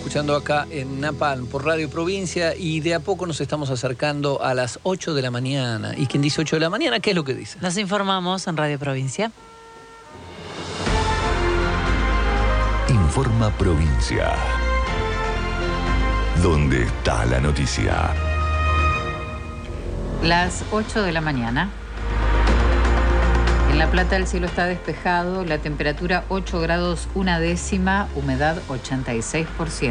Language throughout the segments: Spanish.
escuchando acá en Napalm por Radio Provincia y de a poco nos estamos acercando a las 8 de la mañana. ¿Y quien dice 8 de la mañana, qué es lo que dice? Nos informamos en Radio Provincia. Informa Provincia. ¿Dónde está la noticia? Las 8 de la mañana. En La Plata el cielo está despejado, la temperatura 8 grados 1 humedad 86%.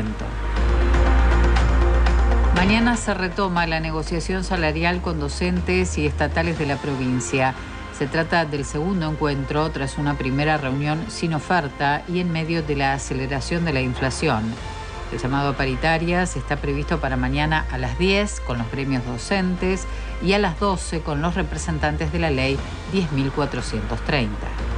Mañana se retoma la negociación salarial con docentes y estatales de la provincia. Se trata del segundo encuentro tras una primera reunión sin oferta y en medio de la aceleración de la inflación. El llamado a paritarias está previsto para mañana a las 10 con los gremios docentes y a las 12 con los representantes de la ley 10.430.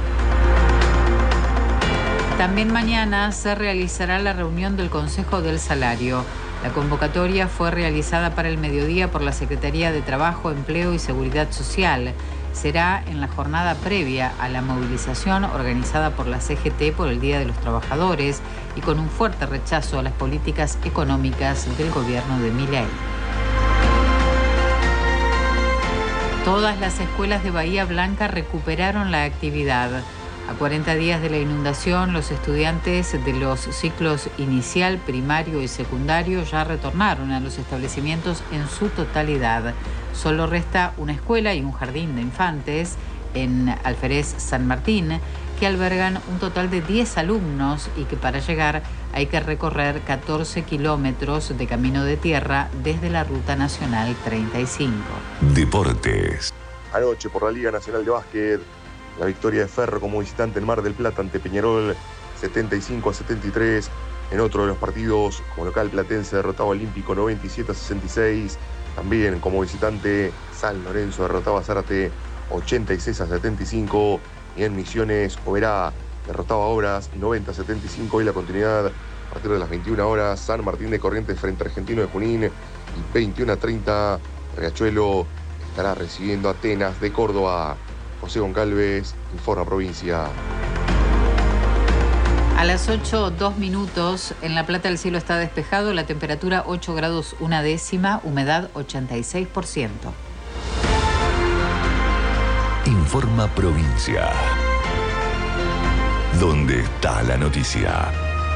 También mañana se realizará la reunión del Consejo del Salario. La convocatoria fue realizada para el mediodía por la Secretaría de Trabajo, Empleo y Seguridad Social. Será en la jornada previa a la movilización organizada por la CGT por el Día de los Trabajadores y con un fuerte rechazo a las políticas económicas del gobierno de Milei. Todas las escuelas de Bahía Blanca recuperaron la actividad. A 40 días de la inundación, los estudiantes de los ciclos inicial, primario y secundario ya retornaron a los establecimientos en su totalidad. Solo resta una escuela y un jardín de infantes en Alferez San Martín, que albergan un total de 10 alumnos y que para llegar hay que recorrer 14 kilómetros de camino de tierra desde la Ruta Nacional 35. Deportes. Anoche por la Liga Nacional de Básquet, la victoria de Ferro como visitante en Mar del Plata ante Peñarol 75-73. En otro de los partidos, como local platense derrotaba a Olímpico 97-66. También como visitante, San Lorenzo derrotaba a Zárate 86-75. Y en Misiones, Oberá derrotaba a Obras 90-75. Y la continuidad a partir de las 21 horas, San Martín de Corrientes frente a Argentino de Junín. Y 21-30, Riachuelo estará recibiendo a Atenas de Córdoba. José Goncalves, Informa Provincia. A las 8:02, en La Plata el cielo está despejado, la temperatura 8 grados 1 humedad 86%. Informa Provincia. ¿Dónde está la noticia?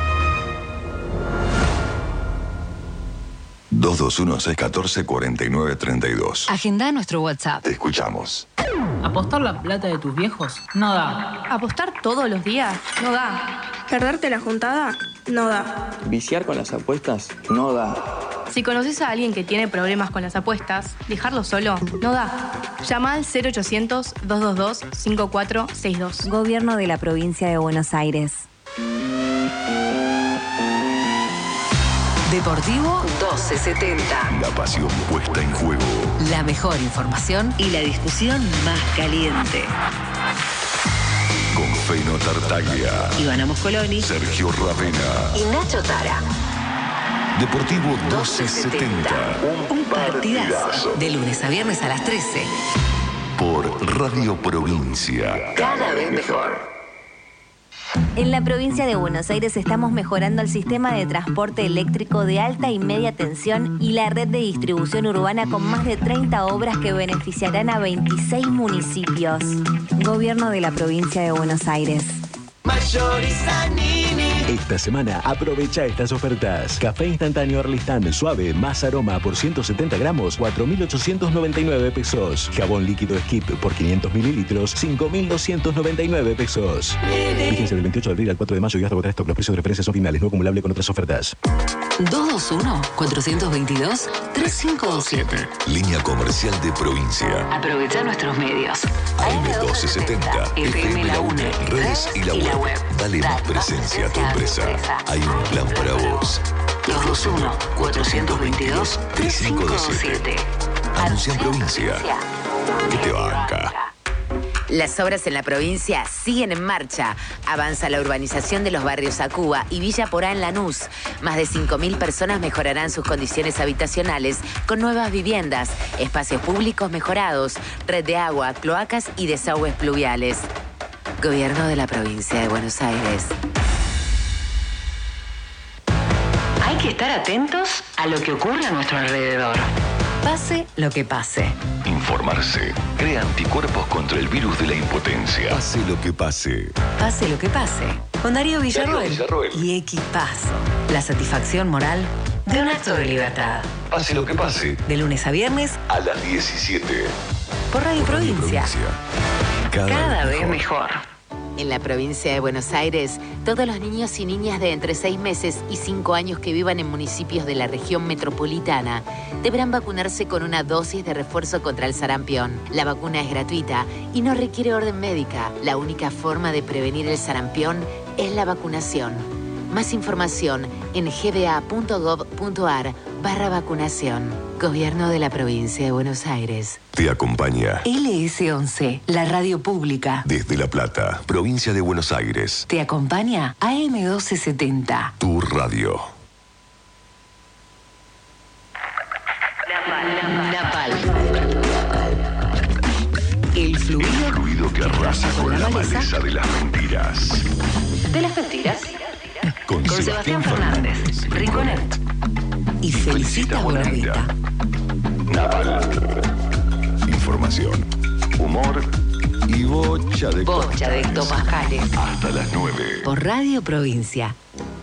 221-614-4932. Agenda nuestro WhatsApp. Te escuchamos. ¿Apostar la plata de tus viejos? No da. ¿Apostar todos los días? No da. ¿Perderte la juntada? No da. ¿Viciar con las apuestas? No da. Si conoces a alguien que tiene problemas con las apuestas, dejarlo solo no da. Llama al 0800-222-5462. Gobierno de la Provincia de Buenos Aires. Deportivo 1270. La pasión puesta en juego. La mejor información y la discusión más caliente. Con Feno Tartaglia, Ivana Moscoloni, Sergio Ravena y Nacho Tara. Deportivo 1270. Un partidazo. De lunes a viernes a las 13. Por Radio Provincia. Cada vez mejor. En la provincia de Buenos Aires estamos mejorando el sistema de transporte eléctrico de alta y media tensión y la red de distribución urbana con más de 30 obras que beneficiarán a 26 municipios. Gobierno de la provincia de Buenos Aires. Esta semana aprovecha estas ofertas. Café instantáneo Arlistán suave más aroma por 170 gramos, 4.899 pesos. Jabón líquido Skip por 500 mililitros, 5.299 pesos. Fíjense del 28 de abril al 4 de mayo y hasta agotar stock. Los precios de referencia son finales, no acumulable con otras ofertas. 221-422-3527. Línea comercial de provincia. Aprovecha nuestros medios. AM1270, FM La Una, redes y la web. Dale más presencia a tu empresa. Hay un plan para vos. 221-422-3527. Anuncia en provincia. Que te banca. Las obras en la provincia siguen en marcha. Avanza la urbanización de los barrios Acuba y Villa Porá en Lanús. Más de 5.000 personas mejorarán sus condiciones habitacionales con nuevas viviendas, espacios públicos mejorados, red de agua, cloacas y desagües pluviales. Gobierno de la provincia de Buenos Aires. Hay que estar atentos a lo que ocurre a nuestro alrededor. Pase lo que pase. Informarse. Crea anticuerpos contra el virus de la impotencia. Pase lo que pase. Pase lo que pase. Con Darío Villarroel y Equipazo. La satisfacción moral de un acto de libertad. Pase lo que pase. De lunes a viernes a las 17. Por Radio Provincia. Cada vez mejor. En la provincia de Buenos Aires, todos los niños y niñas de entre 6 meses y 5 años que vivan en municipios de la región metropolitana deberán vacunarse con una dosis de refuerzo contra el sarampión. La vacuna es gratuita y no requiere orden médica. La única forma de prevenir el sarampión es la vacunación. Más información en gba.gov.ar/vacunación. Gobierno de la provincia de Buenos Aires. Te acompaña LS11, la radio pública. Desde La Plata, provincia de Buenos Aires. Te acompaña AM1270. Tu radio. Napal. El fluido que arrasa con la maleza de las mentiras. De las mentiras. Con Sebastián Fernández, Rinconet y Felicita Buenavita. Napal. Información, humor y bocha de tomajales. Hasta las 9. Por Radio Provincia.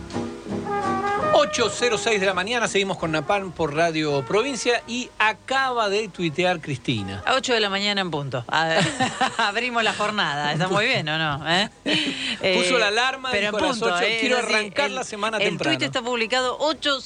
8:06 de la mañana, seguimos con Napalm por Radio Provincia y acaba de tuitear Cristina. A 8 de la mañana en punto. Abrimos la jornada, está muy bien, ¿o no? Puso la alarma, pero dijo en punto, a las 8, quiero es arrancar la semana temprano. El tuit está publicado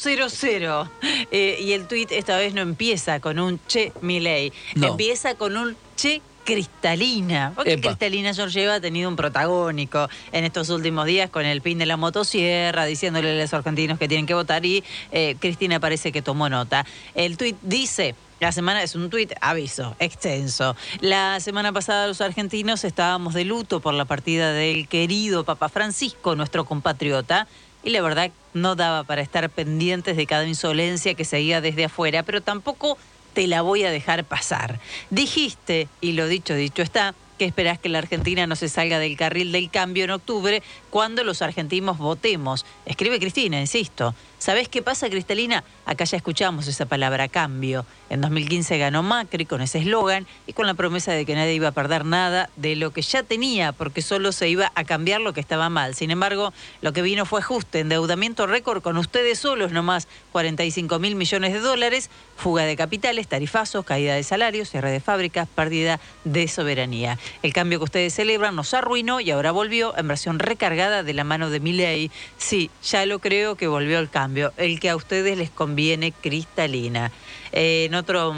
8:00 y el tuit esta vez no empieza con un che Milei, empieza con un che Cristalina, porque Cristalina Georgieva ha tenido un protagónico en estos últimos días con el pin de la motosierra, diciéndole a los argentinos que tienen que votar y Cristina parece que tomó nota. El tuit dice... La semana es un tuit, aviso, extenso. La semana pasada los argentinos estábamos de luto por la partida del querido Papa Francisco, nuestro compatriota, y la verdad no daba para estar pendientes de cada insolencia que seguía desde afuera, pero tampoco te la voy a dejar pasar. Dijiste, y lo dicho está, que esperás que la Argentina no se salga del carril del cambio en octubre cuando los argentinos votemos. Escribe Cristina, insisto. ¿Sabés qué pasa, Cristalina? Acá ya escuchamos esa palabra cambio. En 2015 ganó Macri con ese eslogan y con la promesa de que nadie iba a perder nada de lo que ya tenía, porque solo se iba a cambiar lo que estaba mal. Sin embargo, lo que vino fue ajuste, endeudamiento récord con ustedes solos nomás, 45.000 millones de dólares, fuga de capitales, tarifazos, caída de salarios, cierre de fábricas, pérdida de soberanía. El cambio que ustedes celebran nos arruinó y ahora volvió en versión recargada de la mano de Milei. Sí, ya lo creo que volvió el cambio, el que a ustedes les conviene, Cristalina. En otro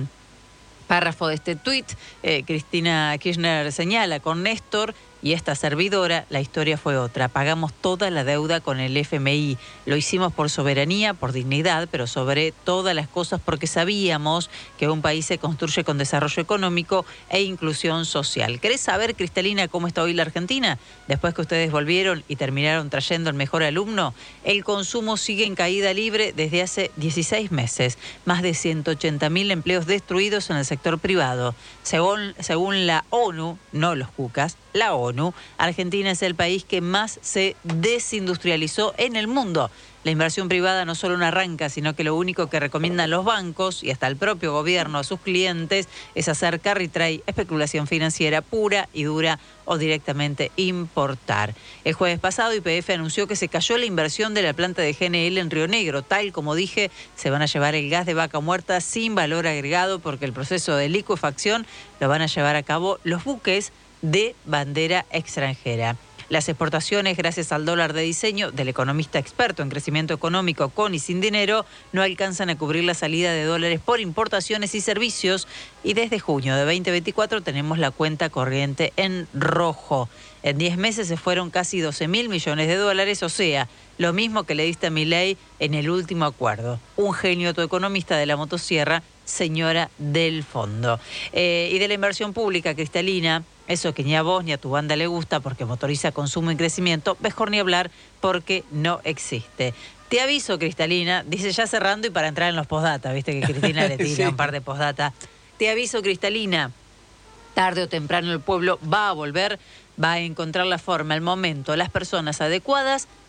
párrafo de este tuit, Cristina Kirchner señala con Néstor y esta servidora, la historia fue otra. Pagamos toda la deuda con el FMI. Lo hicimos por soberanía, por dignidad, pero sobre todas las cosas porque sabíamos que un país se construye con desarrollo económico e inclusión social. ¿Querés saber, Cristalina, cómo está hoy la Argentina? Después que ustedes volvieron y terminaron trayendo el mejor alumno, el consumo sigue en caída libre desde hace 16 meses. Más de 180.000 empleos destruidos en el sector privado. Según la ONU, no los cucas, la ONU, Argentina es el país que más se desindustrializó en el mundo. La inversión privada no solo no arranca, sino que lo único que recomiendan los bancos y hasta el propio gobierno a sus clientes es hacer carry trade, especulación financiera pura y dura o directamente importar. El jueves pasado YPF anunció que se cayó la inversión de la planta de GNL en Río Negro. Tal como dije, se van a llevar el gas de vaca muerta sin valor agregado porque el proceso de licuefacción lo van a llevar a cabo los buques de bandera extranjera. Las exportaciones, gracias al dólar de diseño del economista experto en crecimiento económico con y sin dinero, no alcanzan a cubrir la salida de dólares por importaciones y servicios y desde junio de 2024 tenemos la cuenta corriente en rojo. En 10 meses se fueron casi 12.000 millones de dólares, o sea, lo mismo que le diste a Milei en el último acuerdo. Un genio tu economista de la motosierra, señora del fondo. Y de la inversión pública, Cristalina, eso que ni a vos ni a tu banda le gusta porque motoriza consumo y crecimiento, mejor ni hablar porque no existe. Te aviso, Cristalina, dice ya cerrando y para entrar en los postdata, viste que Cristina le tira un par de postdata. Te aviso, Cristalina, tarde o temprano el pueblo va a volver, va a encontrar la forma, el momento, las personas adecuadas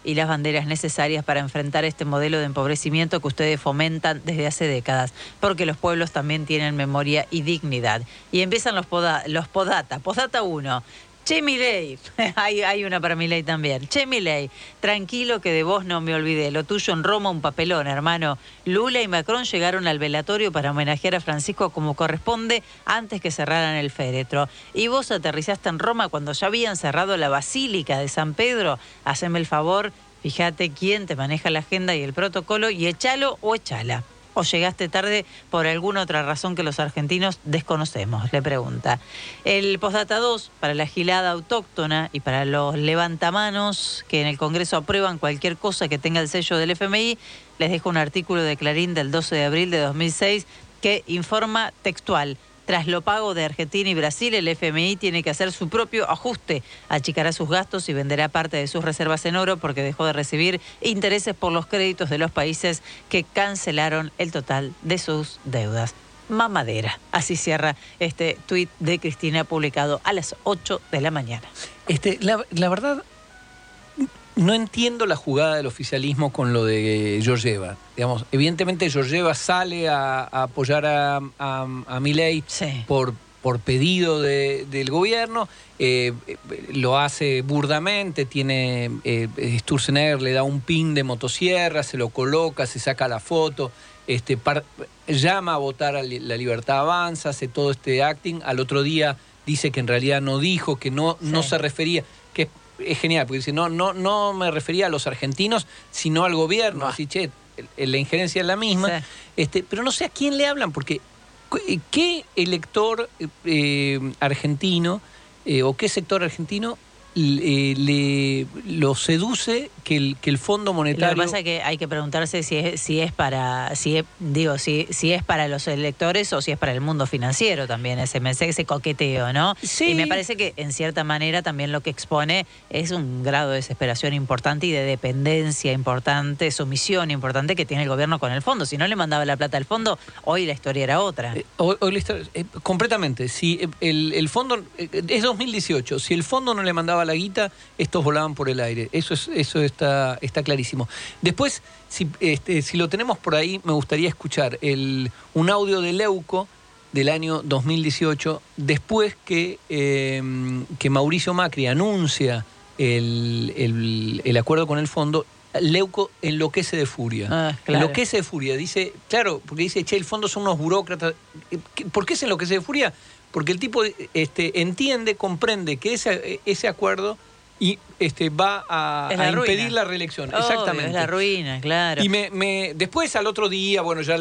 y las banderas necesarias para enfrentar este modelo de empobrecimiento que ustedes fomentan desde hace décadas, porque los pueblos también tienen memoria y dignidad. Y empiezan los podata. Podata 1. Che, Milei, hay una para Milei también. Che, Milei, tranquilo que de vos no me olvidé. Lo tuyo en Roma un papelón, hermano. Lula y Macron llegaron al velatorio para homenajear a Francisco como corresponde antes que cerraran el féretro. Y vos aterrizaste en Roma cuando ya habían cerrado la Basílica de San Pedro. Haceme el favor, fíjate quién te maneja la agenda y el protocolo y echalo o echala. ¿O llegaste tarde por alguna otra razón que los argentinos desconocemos? Le pregunta. El postdata 2, para la gilada autóctona y para los levantamanos que en el Congreso aprueban cualquier cosa que tenga el sello del FMI, les dejo un artículo de Clarín del 12 de abril de 2006 que informa textual. Tras lo pago de Argentina y Brasil, el FMI tiene que hacer su propio ajuste, achicará sus gastos y venderá parte de sus reservas en oro porque dejó de recibir intereses por los créditos de los países que cancelaron el total de sus deudas. Mamadera. Así cierra este tuit de Cristina publicado a las 8 de la mañana. La verdad, no entiendo la jugada del oficialismo con lo de Georgieva. Digamos, evidentemente Georgieva sale a apoyar a Milei por pedido del gobierno, lo hace burdamente, tiene Sturzenegger le da un pin de motosierra, se lo coloca, se saca la foto, llama a votar a La Libertad Avanza, hace todo este acting, al otro día dice que en realidad no dijo, que no se refería, que es genial, porque dice, no me refería a los argentinos, sino al gobierno. Así, la injerencia es la misma. Pero no sé a quién le hablan, porque ¿qué elector argentino o qué sector argentino lo seduce que el Fondo Monetario... Lo que pasa es que hay que preguntarse si es para los electores o si es para el mundo financiero también ese coqueteo, ¿no? Sí. Y me parece que en cierta manera también lo que expone es un grado de desesperación importante y de dependencia importante, sumisión importante que tiene el gobierno con el fondo. Si no le mandaba la plata al fondo, hoy la historia era otra. Hoy la historia, completamente. Si el fondo es 2018, si el fondo no le mandaba la guita, estos volaban por el aire. Eso está clarísimo. Después, si lo tenemos por ahí, me gustaría escuchar un audio de Leuco del año 2018, después que Mauricio Macri anuncia el acuerdo con el fondo. Leuco enloquece de furia. Claro. Enloquece de furia. Dice, claro, porque dice, el fondo son unos burócratas. ¿Por qué se enloquece de furia? Porque el tipo entiende, comprende que ese acuerdo va a impedir la reelección. Obvio, exactamente. Es la ruina, claro. Y después al otro día, bueno, ya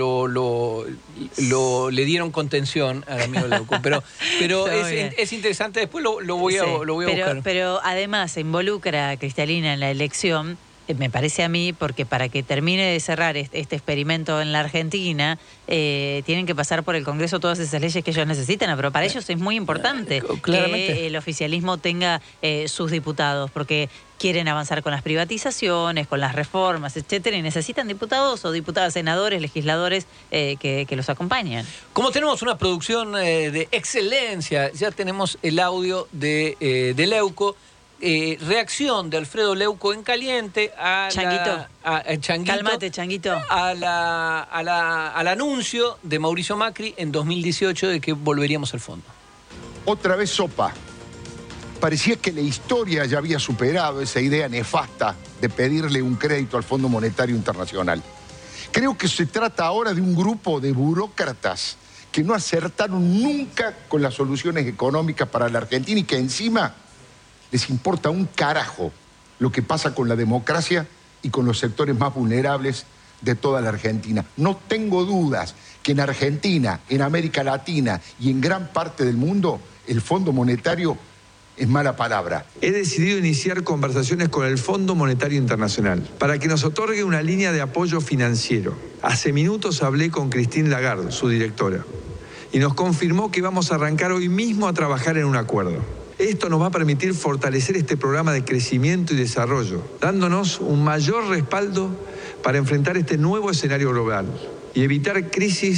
le dieron contención al amigo Leuco, pero es interesante, después lo voy a buscar. Pero además se involucra a Cristalina en la elección, me parece a mí, porque para que termine de cerrar este experimento en la Argentina, tienen que pasar por el Congreso todas esas leyes que ellos necesitan, pero para ellos es muy importante que el oficialismo tenga sus diputados, porque quieren avanzar con las privatizaciones, con las reformas, etcétera, y necesitan diputados o diputadas, senadores, legisladores que los acompañen. Como tenemos una producción de excelencia, ya tenemos el audio de Leuco. Reacción de Alfredo Leuco en caliente Changuito. Changuito. Cálmate, Changuito. Al anuncio de Mauricio Macri en 2018 de que volveríamos al fondo. Otra vez sopa. Parecía que la historia ya había superado esa idea nefasta de pedirle un crédito al Fondo Monetario Internacional. Creo que se trata ahora de un grupo de burócratas que no acertaron nunca con las soluciones económicas para la Argentina y que encima les importa un carajo lo que pasa con la democracia y con los sectores más vulnerables de toda la Argentina. No tengo dudas que en Argentina, en América Latina y en gran parte del mundo, el Fondo Monetario es mala palabra. He decidido iniciar conversaciones con el Fondo Monetario Internacional para que nos otorgue una línea de apoyo financiero. Hace minutos hablé con Christine Lagarde, su directora, y nos confirmó que vamos a arrancar hoy mismo a trabajar en un acuerdo. Esto nos va a permitir fortalecer este programa de crecimiento y desarrollo, dándonos un mayor respaldo para enfrentar este nuevo escenario global y evitar crisis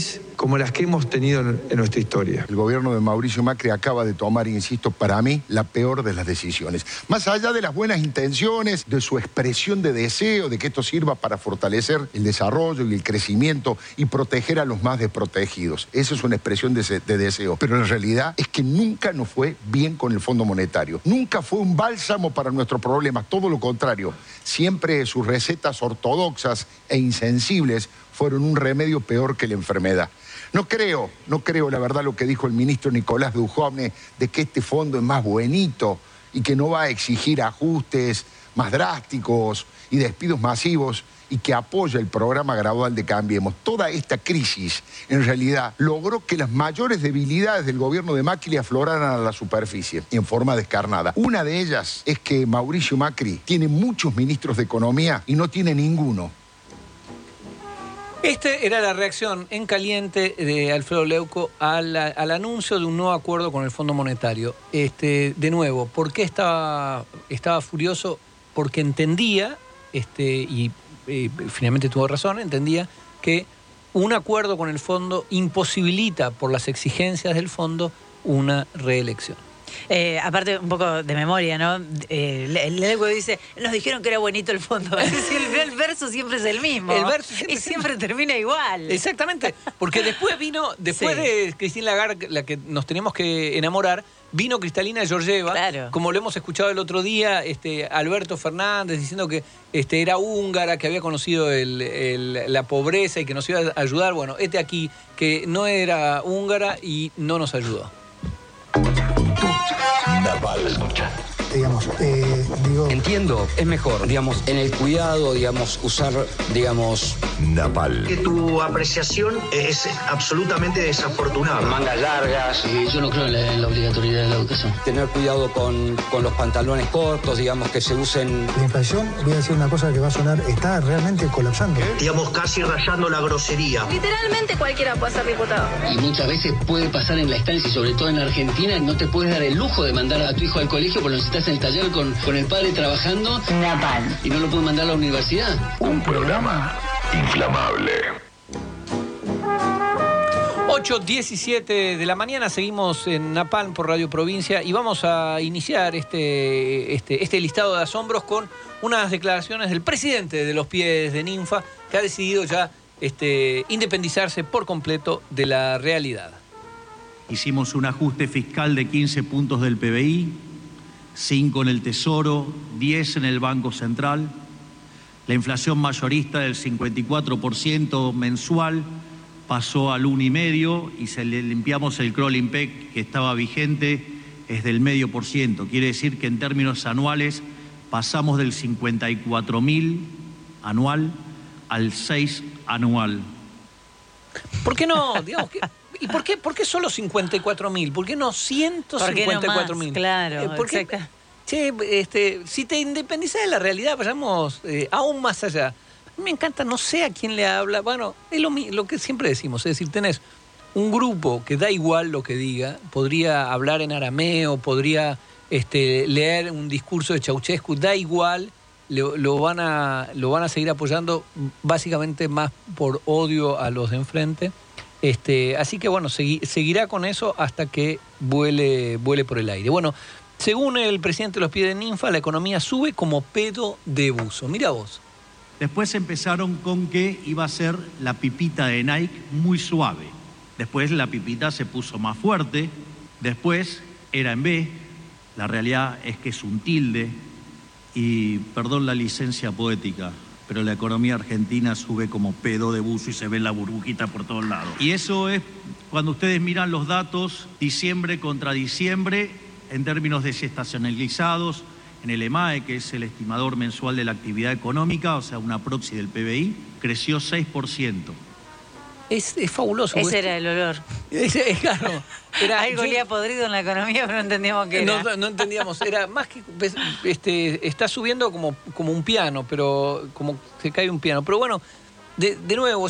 como las que hemos tenido en nuestra historia. El gobierno de Mauricio Macri acaba de tomar, insisto, para mí, la peor de las decisiones. Más allá de las buenas intenciones, de su expresión de deseo, de que esto sirva para fortalecer el desarrollo y el crecimiento y proteger a los más desprotegidos. Esa es una expresión de deseo. Pero la realidad es que nunca nos fue bien con el Fondo Monetario. Nunca fue un bálsamo para nuestros problemas, todo lo contrario. Siempre sus recetas ortodoxas e insensibles fueron un remedio peor que la enfermedad. No creo, la verdad, lo que dijo el ministro Nicolás Dujovne, de que este fondo es más buenito y que no va a exigir ajustes más drásticos y despidos masivos y que apoya el programa gradual de Cambiemos. Toda esta crisis, en realidad, logró que las mayores debilidades del gobierno de Macri afloraran a la superficie y en forma descarnada. Una de ellas es que Mauricio Macri tiene muchos ministros de Economía y no tiene ninguno. Esta era la reacción en caliente de Alfredo Leuco al anuncio de un nuevo acuerdo con el Fondo Monetario. De nuevo, ¿por qué estaba furioso? Porque entendía, y finalmente tuvo razón, entendía que un acuerdo con el fondo imposibilita, por las exigencias del fondo, una reelección. Aparte, un poco de memoria, ¿no? El dice, nos dijeron que era bonito el fondo. El verso siempre es el mismo. El verso siempre termina igual. Exactamente. Porque después de Christine Lagarde, la que nos tenemos que enamorar, vino Cristalina Georgieva, claro. Como lo hemos escuchado el otro día, Alberto Fernández diciendo que era húngara, que había conocido la pobreza y que nos iba a ayudar. Bueno, aquí, que no era húngara y no nos ayudó. Naval. Escucha. Digamos, entiendo, es mejor, digamos, en el cuidado, digamos, usar, digamos... Napal. Que tu apreciación es absolutamente desafortunada. Mangas largas. Yo no creo en la obligatoriedad de la educación. Tener cuidado con los pantalones cortos, digamos, que se usen... La inflación, voy a decir una cosa que va a sonar, está realmente colapsando. Digamos, casi rayando la grosería. Literalmente cualquiera puede ser diputado. Y muchas veces puede pasar en la estancia, y sobre todo en Argentina, no te puedes dar el lujo de mandar a tu hijo al colegio porque necesitas en el taller con el padre trabajando. Napal. Y no lo puede mandar a la universidad. Un programa inflamable. 8:17 de la mañana, seguimos en Napalm por Radio Provincia y vamos a iniciar este listado de asombros con unas declaraciones del presidente de los Pies de Ninfa, que ha decidido ya independizarse por completo de la realidad. Hicimos un ajuste fiscal de 15 puntos del PBI, 5 en el Tesoro, 10 en el Banco Central. La inflación mayorista del 54% mensual pasó al 1,5% y se le limpiamos el crawling peg que estaba vigente, es del 0,5%. Quiere decir que en términos anuales pasamos del 54.000 anual al 6 anual. ¿Por qué no? Digamos que... ¿Y por qué solo 54.000? ¿Por qué no 154.000? Claro, porque, si te independizas de la realidad, vayamos aún más allá. A mí me encanta, no sé a quién le habla. Bueno, es lo que siempre decimos, es decir, tenés un grupo que da igual lo que diga, podría hablar en arameo, podría leer un discurso de Ceausescu, da igual, lo van a seguir apoyando básicamente más por odio a los de enfrente. Así que bueno, seguirá con eso hasta que vuele por el aire. Bueno, según el presidente de los Pies de Ninfa, la economía sube como pedo de buzo. Mira vos. Después empezaron con que iba a ser la pipita de Nike muy suave. Después la pipita se puso más fuerte. Después era en B. La realidad es que es un tilde. Y perdón la licencia poética, pero la economía argentina sube como pedo de buzo y se ve la burbujita por todos lados. Y eso es cuando ustedes miran los datos diciembre contra diciembre en términos desestacionalizados en el EMAE, que es el estimador mensual de la actividad económica, o sea, una proxy del PBI, creció 6%. Es fabuloso. Ese era el olor. Claro. Algo olía podrido en la economía, pero no entendíamos qué era. No entendíamos. Era más que... está subiendo como un piano, pero como se cae un piano. Pero bueno, de nuevo,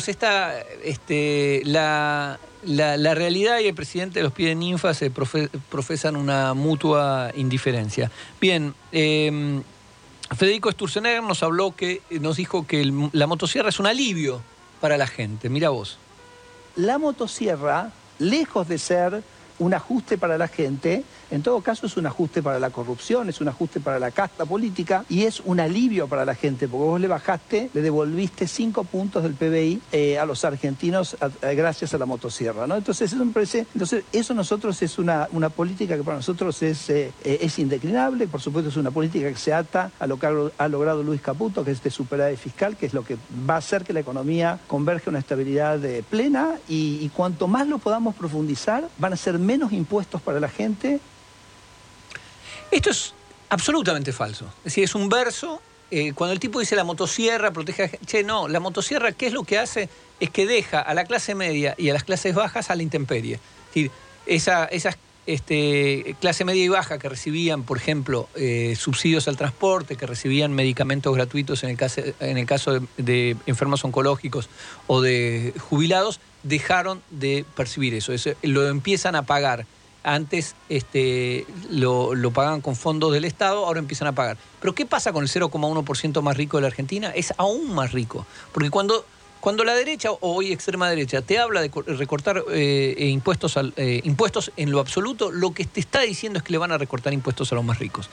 la realidad y el presidente de los Pies de Ninfa se profesan una mutua indiferencia. Bien, Federico Sturzenegger nos dijo que la motosierra es un alivio para la gente. Mira vos. la motosierra, lejos de ser un ajuste para la gente, en todo caso es un ajuste para la corrupción, es un ajuste para la casta política y es un alivio para la gente, porque vos le devolviste 5 puntos del PBI a los argentinos gracias a la motosierra, ¿no? Entonces eso me parece, eso nosotros es una política que para nosotros es indeclinable, por supuesto es una política que se ata a lo que ha logrado Luis Caputo, que es este superávit fiscal, que es lo que va a hacer que la economía converge a una estabilidad plena y cuanto más lo podamos profundizar, van a ser menos impuestos para la gente. Esto es absolutamente falso. Es decir, es un verso. Cuando el tipo dice la motosierra protege a la gente. No, la motosierra, ¿qué es lo que hace? Es que deja a la clase media y a las clases bajas a la intemperie. Es decir, esas clase media y baja que recibían, por ejemplo, subsidios al transporte, que recibían medicamentos gratuitos en el caso de enfermos oncológicos o de jubilados, dejaron de percibir eso. Lo empiezan a pagar. Antes lo pagaban con fondos del Estado, ahora empiezan a pagar. Pero ¿qué pasa con el 0,1% más rico de la Argentina? Es aún más rico. Porque cuando la derecha, o hoy extrema derecha, te habla de recortar impuestos en lo absoluto, lo que te está diciendo es que le van a recortar impuestos a los más ricos.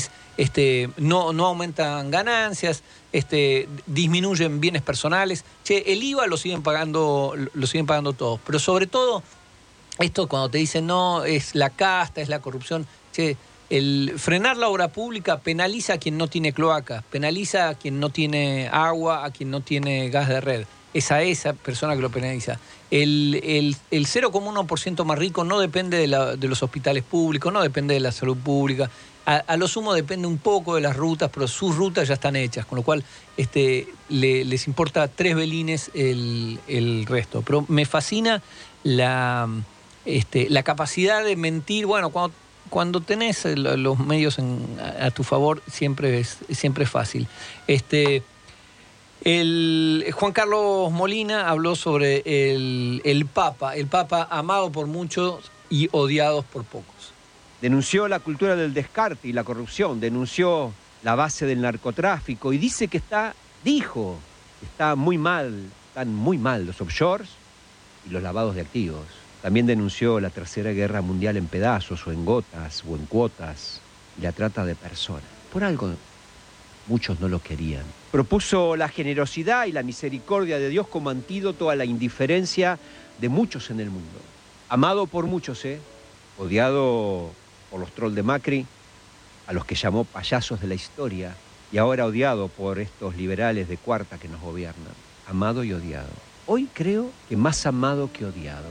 No aumentan ganancias, disminuyen bienes personales. El IVA lo siguen pagando todos. Pero sobre todo, esto cuando te dicen no, es la casta, es la corrupción. El frenar la obra pública penaliza a quien no tiene cloaca, penaliza a quien no tiene agua, a quien no tiene gas de red. Es a esa persona que lo penaliza. El 0,1% más rico no depende de los hospitales públicos, no depende de la salud pública. A lo sumo depende un poco de las rutas, pero sus rutas ya están hechas, con lo cual les importa 3 velines el resto. Pero me fascina la capacidad de mentir. Bueno, cuando tenés los medios a tu favor, siempre es fácil. Juan Carlos Molina habló sobre el Papa amado por muchos y odiados por pocos. Denunció la cultura del descarte y la corrupción, denunció la base del narcotráfico y dice que están muy mal los offshores y los lavados de activos. También denunció la Tercera Guerra Mundial en pedazos o en gotas o en cuotas y la trata de personas. Por algo muchos no lo querían. Propuso la generosidad y la misericordia de Dios como antídoto a la indiferencia de muchos en el mundo. Amado por muchos, odiado por los trolls de Macri, a los que llamó payasos de la historia, y ahora odiado por estos liberales de cuarta que nos gobiernan. Amado y odiado. Hoy creo que más amado que odiado.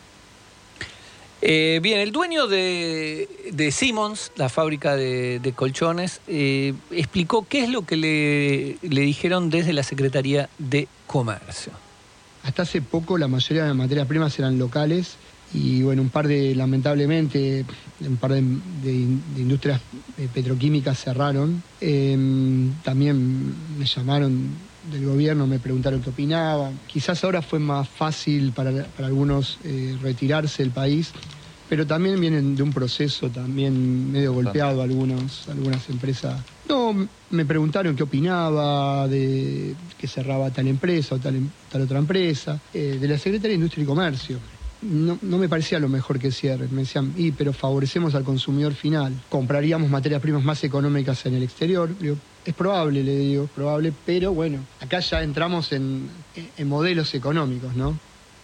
Bien, el dueño de Simmons, la fábrica de colchones, explicó qué es lo que le dijeron desde la Secretaría de Comercio. Hasta hace poco la mayoría de las materias primas eran locales y bueno, lamentablemente, un par de industrias petroquímicas cerraron. También me llamaron del gobierno, me preguntaron qué opinaba. Quizás ahora fue más fácil para algunos retirarse del país, pero también vienen de un proceso también medio golpeado algunas empresas. No, me preguntaron qué opinaba de que cerraba tal empresa o tal otra empresa, de la Secretaría de Industria y Comercio. No me parecía lo mejor que cierren. Me decían, pero favorecemos al consumidor final. Compraríamos materias primas más económicas en el exterior. Digo, es probable, le digo, probable, pero bueno, acá ya entramos en modelos económicos, ¿no?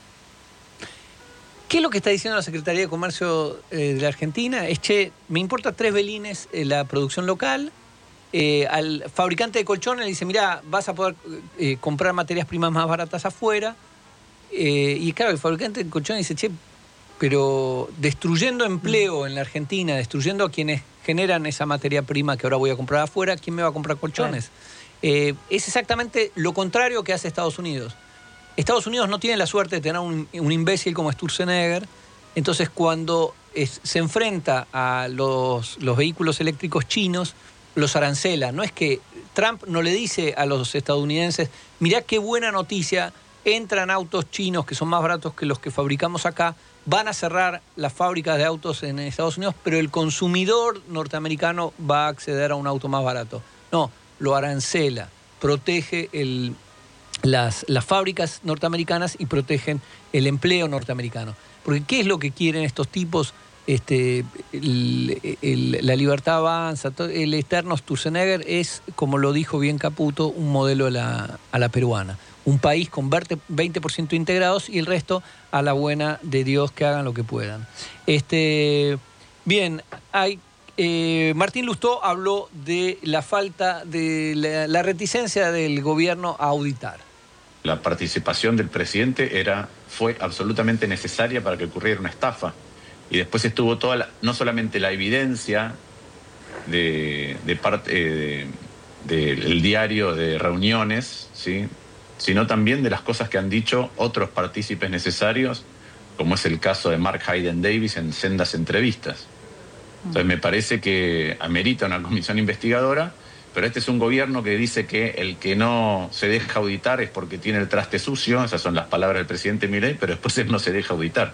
¿Qué es lo que está diciendo la Secretaría de Comercio de la Argentina? Me importa 3 velines la producción local. Al fabricante de colchones le dice, mirá, vas a poder comprar materias primas más baratas afuera. Y claro, el fabricante de colchones dice, pero destruyendo empleo en la Argentina, destruyendo a quienes generan esa materia prima que ahora voy a comprar afuera, ¿quién me va a comprar colchones? Es exactamente lo contrario que hace Estados Unidos. Estados Unidos no tiene la suerte de tener un imbécil como Sturzenegger, entonces cuando se enfrenta a los vehículos eléctricos chinos, los arancela. No es que Trump no le dice a los estadounidenses, mirá qué buena noticia, entran autos chinos que son más baratos que los que fabricamos acá, van a cerrar las fábricas de autos en Estados Unidos, pero el consumidor norteamericano va a acceder a un auto más barato. No, lo arancela, protege las fábricas norteamericanas y protegen el empleo norteamericano. Porque ¿qué es lo que quieren estos tipos? La libertad avanza, el eterno Sturzenegger es, como lo dijo bien Caputo, un modelo a la peruana. Un país con 20% integrados y el resto a la buena de Dios, que hagan lo que puedan. Bien, Martín Lustó habló de la falta de la reticencia del gobierno a auditar. La participación del presidente fue absolutamente necesaria para que ocurriera una estafa. Y después estuvo no solamente la evidencia de parte del diario de reuniones, ¿sí?, sino también de las cosas que han dicho otros partícipes necesarios, como es el caso de Mark Hayden Davis en sendas entrevistas. Entonces me parece que amerita una comisión investigadora, pero este es un gobierno que dice que el que no se deja auditar es porque tiene el traste sucio, esas son las palabras del presidente Milei, pero después él no se deja auditar.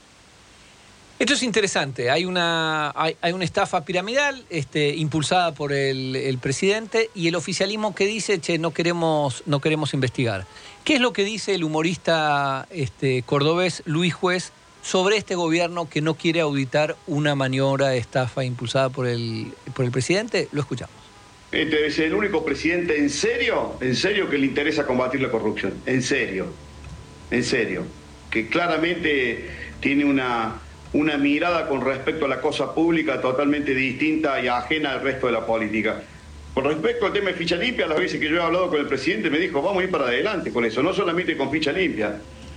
Esto es interesante, hay una estafa piramidal impulsada por el presidente y el oficialismo que dice, no queremos investigar. ¿Qué es lo que dice el humorista cordobés Luis Juez sobre este gobierno que no quiere auditar una maniobra de estafa impulsada por el presidente? Lo escuchamos. Este es el único presidente en serio que le interesa combatir la corrupción, en serio, que claramente tiene una mirada con respecto a la cosa pública totalmente distinta y ajena al resto de la política. Con respecto al tema de ficha limpia, las veces que yo he hablado con el presidente me dijo, vamos a ir para adelante con eso, no solamente con ficha limpia.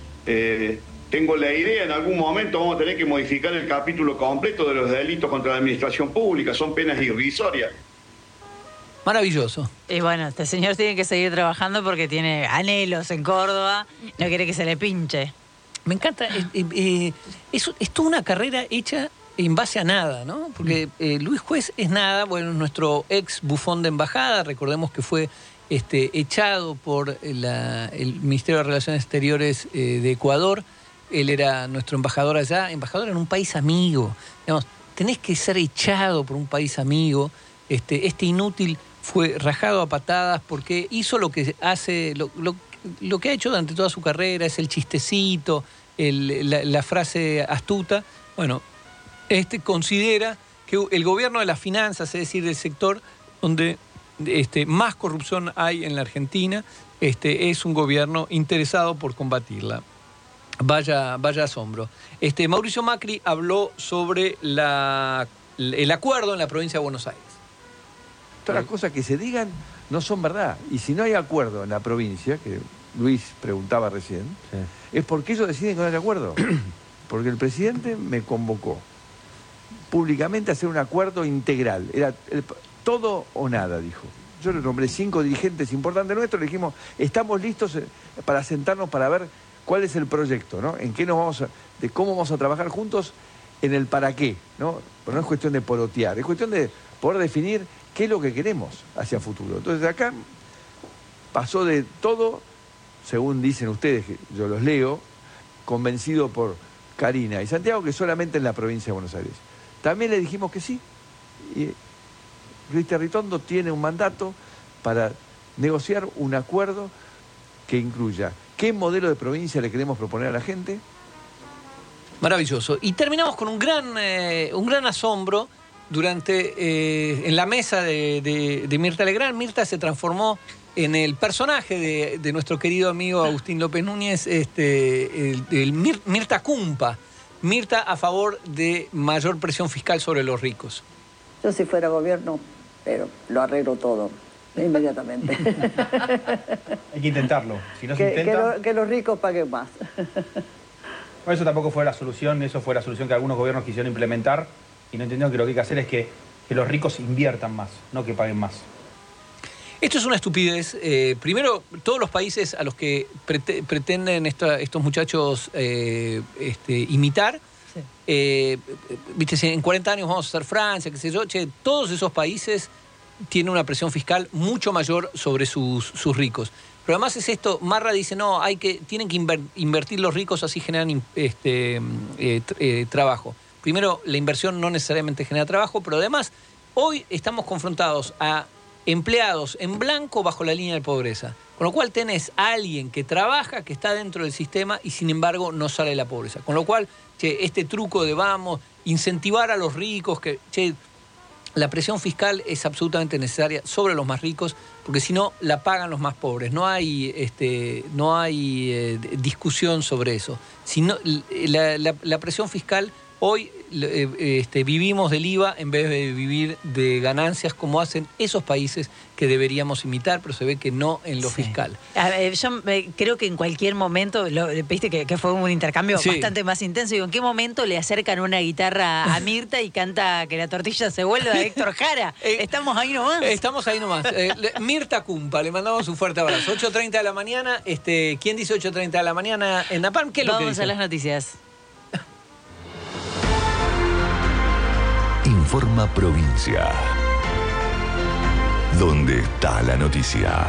Tengo la idea, en algún momento vamos a tener que modificar el capítulo completo de los delitos contra la administración pública, son penas irrisorias. Maravilloso. Y bueno, este señor tiene que seguir trabajando porque tiene anhelos en Córdoba, no quiere que se le pinche. Me encanta, es toda una carrera hecha en base a nada, ¿no? Porque Luis Juez es nada, bueno, nuestro ex bufón de embajada, recordemos que fue echado por el Ministerio de Relaciones Exteriores de Ecuador, él era nuestro embajador allá, embajador en un país amigo, digamos, tenés que ser echado por un país amigo, este inútil fue rajado a patadas porque hizo lo que hace, lo que ha hecho durante toda su carrera, es el chistecito, la frase astuta. Bueno, considera que el gobierno de las finanzas, es decir, el sector donde más corrupción hay en la Argentina, es un gobierno interesado por combatirla. Vaya asombro. Mauricio Macri habló sobre el acuerdo en la provincia de Buenos Aires. Todas las cosas que se digan no son verdad. Y si no hay acuerdo en la provincia, que Luis preguntaba recién, es porque ellos deciden que no hay acuerdo. Porque el presidente me convocó públicamente a hacer un acuerdo integral. Era todo o nada, dijo. Yo le nombré 5 dirigentes importantes nuestros, le dijimos, estamos listos para sentarnos para ver cuál es el proyecto, ¿no? En qué de cómo vamos a trabajar juntos en el para qué, ¿no? Pero no es cuestión de porotear, es cuestión de poder definir qué es lo que queremos hacia futuro. Entonces acá pasó de todo, según dicen ustedes, que yo los leo, convencido por Karina y Santiago, que solamente en la provincia de Buenos Aires. También le dijimos que sí. Y Cristian Ritondo tiene un mandato para negociar un acuerdo que incluya qué modelo de provincia le queremos proponer a la gente. Maravilloso. Y terminamos con un gran asombro en la mesa de Mirta Legrand. Mirta se transformó en el personaje de nuestro querido amigo Agustín López Núñez, Mirta Cumpa. Mirta a favor de mayor presión fiscal sobre los ricos. Yo si fuera gobierno, pero lo arreglo todo inmediatamente. Hay que intentarlo. Si no se intenta... que los ricos paguen más. Bueno, eso tampoco fue la solución, eso fue la solución que algunos gobiernos quisieron implementar y no entendieron que lo que hay que hacer es que los ricos inviertan más, no que paguen más. Esto es una estupidez. Primero, todos los países a los que pretenden estos muchachos imitar, sí. Viste, si en 40 años vamos a hacer Francia, qué sé yo, todos esos países tienen una presión fiscal mucho mayor sobre sus ricos. Pero además es esto, Marra dice, no, tienen que invertir los ricos, así generan trabajo. Primero, la inversión no necesariamente genera trabajo, pero además, hoy estamos confrontados a empleados en blanco bajo la línea de pobreza. Con lo cual tenés a alguien que trabaja, que está dentro del sistema y sin embargo no sale de la pobreza. Con lo cual, este truco de vamos, incentivar a los ricos, la presión fiscal es absolutamente necesaria sobre los más ricos, porque si no, la pagan los más pobres. No hay discusión sobre eso. La presión fiscal, hoy vivimos del IVA en vez de vivir de ganancias como hacen esos países que deberíamos imitar, pero se ve que no en lo fiscal. A ver, yo creo que en cualquier momento, viste que fue un intercambio bastante más intenso, digo, ¿en qué momento le acercan una guitarra a Mirta y canta Que la tortilla se vuelve a Héctor Jara? ¿Estamos ahí nomás? Estamos ahí nomás. Mirta Cumpa, le mandamos un fuerte abrazo. 8:30 de la mañana, ¿quién dice 8:30 de la mañana en Napalm? ¿Qué es lo que dice? Vamos a las noticias. Informa Provincia. ¿Dónde está la noticia?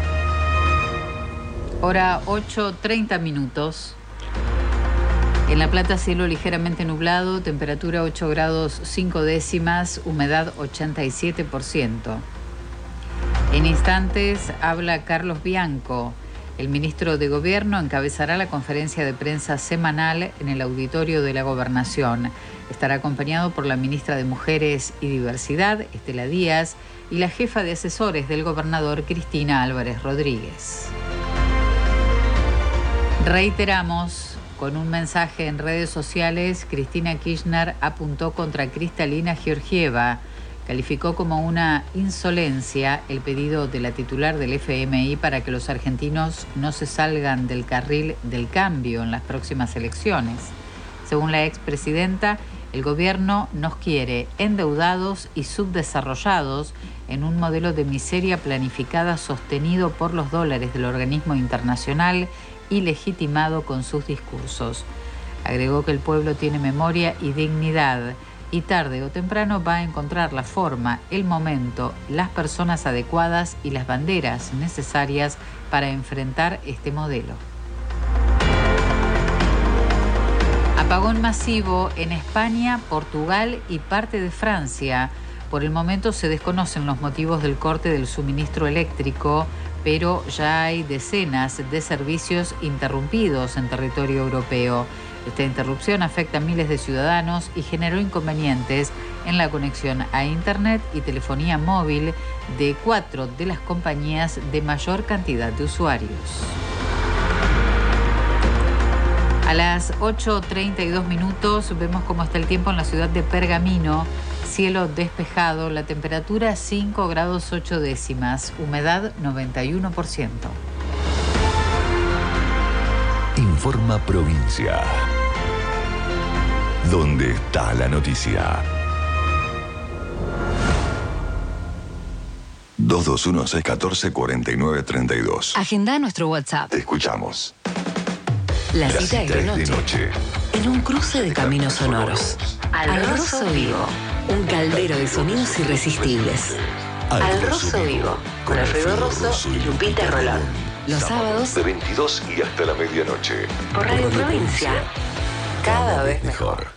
Hora 8:30 minutos. En La Plata, cielo ligeramente nublado, temperatura 8 grados 5 décimas, humedad 87%. En instantes habla Carlos Bianco. El ministro de Gobierno encabezará la conferencia de prensa semanal en el auditorio de la Gobernación. Estará acompañado por la ministra de Mujeres y Diversidad, Estela Díaz, y la jefa de asesores del gobernador, Cristina Álvarez Rodríguez. Reiteramos, con un mensaje en redes sociales, Cristina Kirchner apuntó contra Cristalina Georgieva. Calificó como una insolencia el pedido de la titular del FMI para que los argentinos no se salgan del carril del cambio en las próximas elecciones. Según la expresidenta, el gobierno nos quiere endeudados y subdesarrollados en un modelo de miseria planificada sostenido por los dólares del organismo internacional y legitimado con sus discursos. Agregó que el pueblo tiene memoria y dignidad y tarde o temprano va a encontrar la forma, el momento, las personas adecuadas y las banderas necesarias para enfrentar este modelo. Apagón masivo en España, Portugal y parte de Francia. Por el momento se desconocen los motivos del corte del suministro eléctrico, pero ya hay decenas de servicios interrumpidos en territorio europeo. Esta interrupción afecta a miles de ciudadanos y generó inconvenientes en la conexión a Internet y telefonía móvil de 4 de las compañías de mayor cantidad de usuarios. A las 8:32 minutos vemos cómo está el tiempo en la ciudad de Pergamino. Cielo despejado, la temperatura 5 grados 8 décimas, humedad 91%. Informa Provincia. ¿Dónde está la noticia? 221-614-4932. Agenda nuestro WhatsApp. Te escuchamos. La cita es de noche. En un cruce de caminos sonoros. Al Rosso Vivo. Un caldero de sonidos irresistibles. Al Rosso Vivo. Con Alfredo Rosso y Lupita Rolón. Los sábados de 22 y hasta la medianoche. Por Radio Provincia. Cada vez mejor.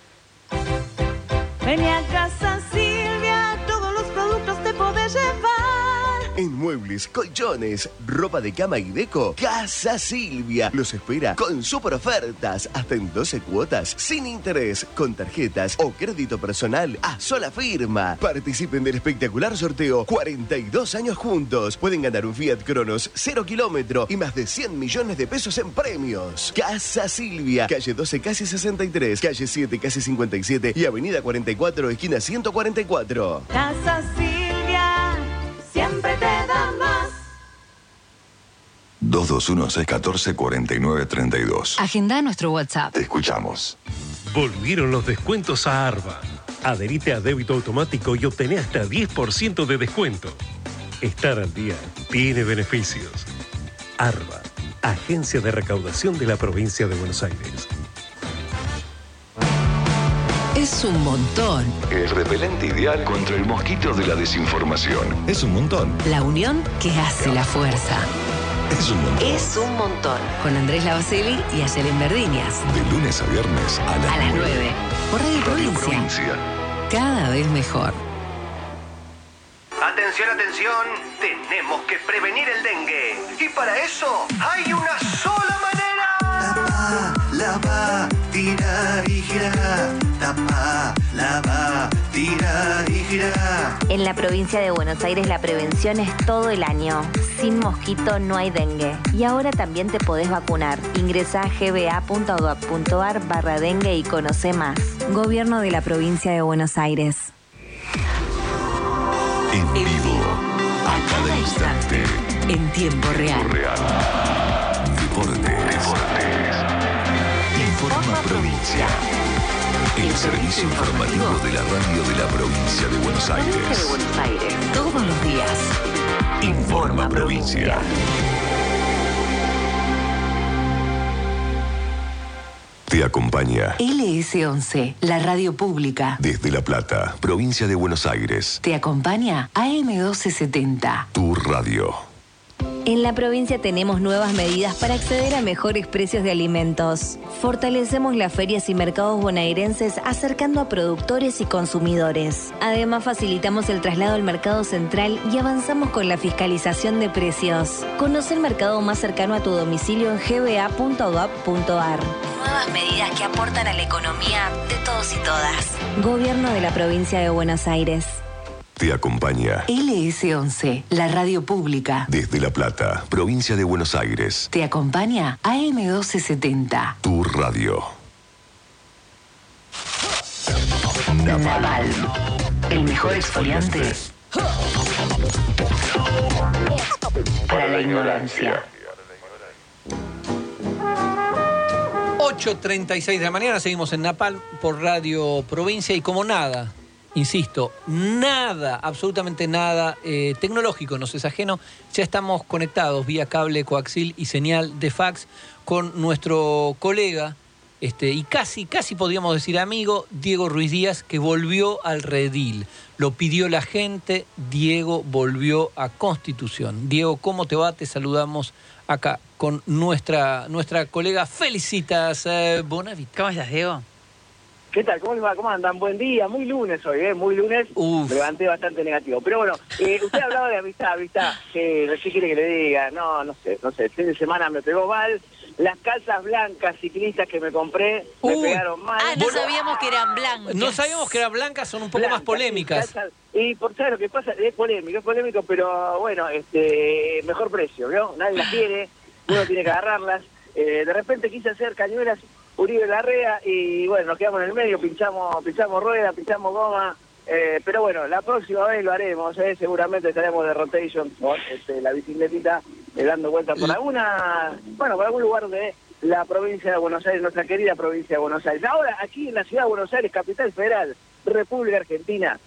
Vení a Casa Silvia, todos los productos te podés llevar. En muebles, colchones, ropa de cama y deco, Casa Silvia los espera con super ofertas, hasta en 12 cuotas, sin interés, con tarjetas o crédito personal a sola firma. Participen del espectacular sorteo 42 años juntos. Pueden ganar un Fiat Cronos 0 kilómetro y más de 100 millones de pesos en premios. Casa Silvia, calle 12 casi 63, calle 7 casi 57 y avenida 44 esquina 144. Casa Silvia, siempre te da más. 221-614-4932. Agenda nuestro WhatsApp. Te escuchamos. Volvieron los descuentos a Arba. Adherite a débito automático y obtené hasta 10% de descuento. Estar al día tiene beneficios. Arba, Agencia de Recaudación de la Provincia de Buenos Aires. Es un montón. El repelente ideal contra el mosquito de la desinformación. Es un montón. La unión que hace la fuerza. Es un montón. Es un montón. Con Andrés Lavacelli y Ayelen Verdiñas. De lunes a viernes a las 9. Por Radio Provincia. Cada vez mejor. Atención, atención, tenemos que prevenir el dengue. Y para eso hay una sola manera. Tapa, lava, tira y gira. Tapa, lava, tira y gira. En la provincia de Buenos Aires la prevención es todo el año. Sin mosquito no hay dengue. Y ahora también te podés vacunar. Ingresá a gba.gov.ar/dengue y conocé más. Gobierno de la provincia de Buenos Aires. En vivo, a cada instante, En tiempo real. Deportes. Informa Provincia. El servicio informativo de la radio de la provincia de Buenos Aires. Todos los días. Informa Provincia. Te acompaña LS11, la radio pública. desde La Plata, provincia de Buenos Aires. Te acompaña AM1270. Tu radio. En la provincia tenemos nuevas medidas para acceder a mejores precios de alimentos. Fortalecemos las ferias y mercados bonaerenses acercando a productores y consumidores. Además, facilitamos el traslado al mercado central y avanzamos con la fiscalización de precios. Conoce el mercado más cercano a tu domicilio en gba.gov.ar. Nuevas medidas que aportan a la economía de todos y todas. Gobierno de la provincia de Buenos Aires. Te acompaña LS11, la radio pública. desde La Plata, provincia de Buenos Aires. Te acompaña AM1270. Tu radio. Naval, el mejor exfoliante para la ignorancia. 8:36 de la mañana, seguimos en Napal por Radio Provincia y como nada, insisto, nada, absolutamente nada tecnológico nos es ajeno. Ya estamos conectados vía cable coaxil y señal de fax con nuestro colega y casi podríamos decir amigo, Diego Ruiz Díaz, que volvió al redil. Lo pidió la gente, Diego volvió a Constitución. Diego, ¿cómo te va? Te saludamos acá con nuestra colega. Felicitas, Bonavita. ¿Cómo estás, Diego? ¿Qué tal? ¿Cómo les va? ¿Cómo andan? Buen día, muy lunes hoy, muy lunes. Me levanté bastante negativo. Pero bueno, usted hablaba de amistad, ¿qué quiere que le diga? No sé. El fin de semana me pegó mal. Las calzas blancas ciclistas que me compré me pegaron mal. No sabíamos que eran blancas. No sabíamos que eran blancas, son un poco más polémicas. Y por saber lo que pasa, es polémico, pero bueno, mejor precio, ¿vio? Nadie las quiere, uno tiene que agarrarlas. De repente quise hacer cañuelas Uribe Larrea y bueno, nos quedamos en el medio, pinchamos rueda, pinchamos goma, pero bueno, la próxima vez lo haremos, seguramente estaremos de rotation con la bicicletita dando vueltas por por algún lugar de la provincia de Buenos Aires, nuestra querida provincia de Buenos Aires. Ahora, aquí en la ciudad de Buenos Aires, capital federal, República Argentina,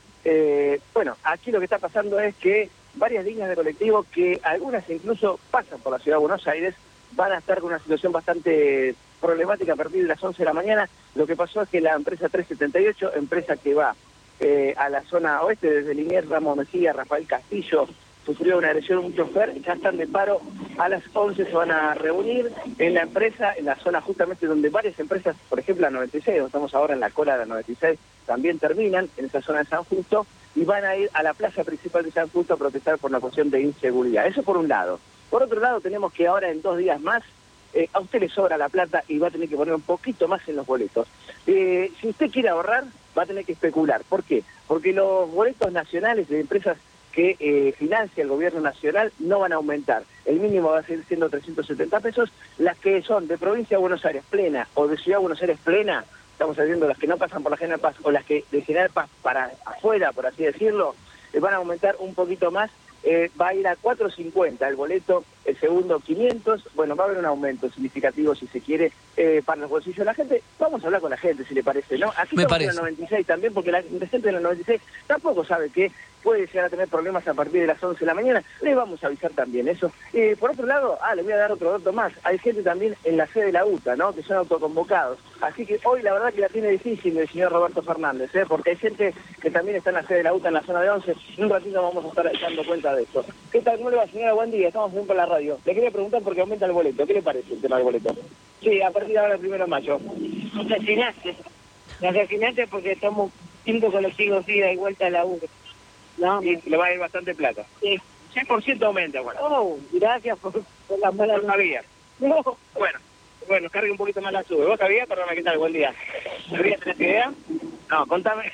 aquí lo que está pasando es que varias líneas de colectivo, que algunas incluso pasan por la ciudad de Buenos Aires, van a estar con una situación bastante problemática a partir de las 11 de la mañana. Lo que pasó es que la empresa 378, empresa que va a la zona oeste, desde Liniers, Ramos Mejía, Rafael Castillo, sufrió una agresión a un chofer, ya están de paro. A las 11 se van a reunir en la empresa, en la zona justamente donde varias empresas, por ejemplo la 96, donde estamos ahora en la cola de la 96, también terminan en esa zona de San Justo, y van a ir a la plaza principal de San Justo a protestar por la cuestión de inseguridad. Eso por un lado. Por otro lado, tenemos que ahora en 2 días más, a usted le sobra la plata y va a tener que poner un poquito más en los boletos. Si usted quiere ahorrar, va a tener que especular. ¿Por qué? Porque los boletos nacionales de empresas que financia el gobierno nacional no van a aumentar. El mínimo va a seguir siendo 370 pesos. Las que son de provincia de Buenos Aires plena o de ciudad de Buenos Aires plena, estamos haciendo las que no pasan por la General Paz o las que de General Paz para afuera, por así decirlo, van a aumentar un poquito más. Va a ir a 4.50 el boleto, el segundo 500. Bueno, va a haber un aumento significativo, si se quiere, para los bolsillos de la gente. Vamos a hablar con la gente, si le parece, ¿no? Aquí estamos en la 96 también, porque la gente de la 96 tampoco sabe que puede llegar a tener problemas a partir de las 11 de la mañana. Le vamos a avisar también eso. Por otro lado, le voy a dar otro dato más. Hay gente también en la sede de la UTA, ¿no? Que son autoconvocados. Así que hoy la verdad que la tiene difícil el señor Roberto Fernández, porque hay gente que también está en la sede de la UTA en la zona de 11. En un ratito vamos a estar dando cuenta de esto. ¿Qué tal? ¿Cómo le va, señora? Buen día. Estamos bien por la radio. Le quería preguntar por qué aumenta el boleto. ¿Qué le parece el tema del boleto? Sí, a partir de ahora, el 1 de mayo. Me asesinaste porque estamos 5 colectivos ida y vuelta a la U. No. Y le va a ir bastante plata. Sí. 100% aumenta, bueno. Oh, gracias por la mala. No sabía. No. Bueno, cargue un poquito más la sube. ¿Vos sabías? Perdón, ¿qué tal? Buen día. ¿Sabías? ¿Tenés idea? No, contame.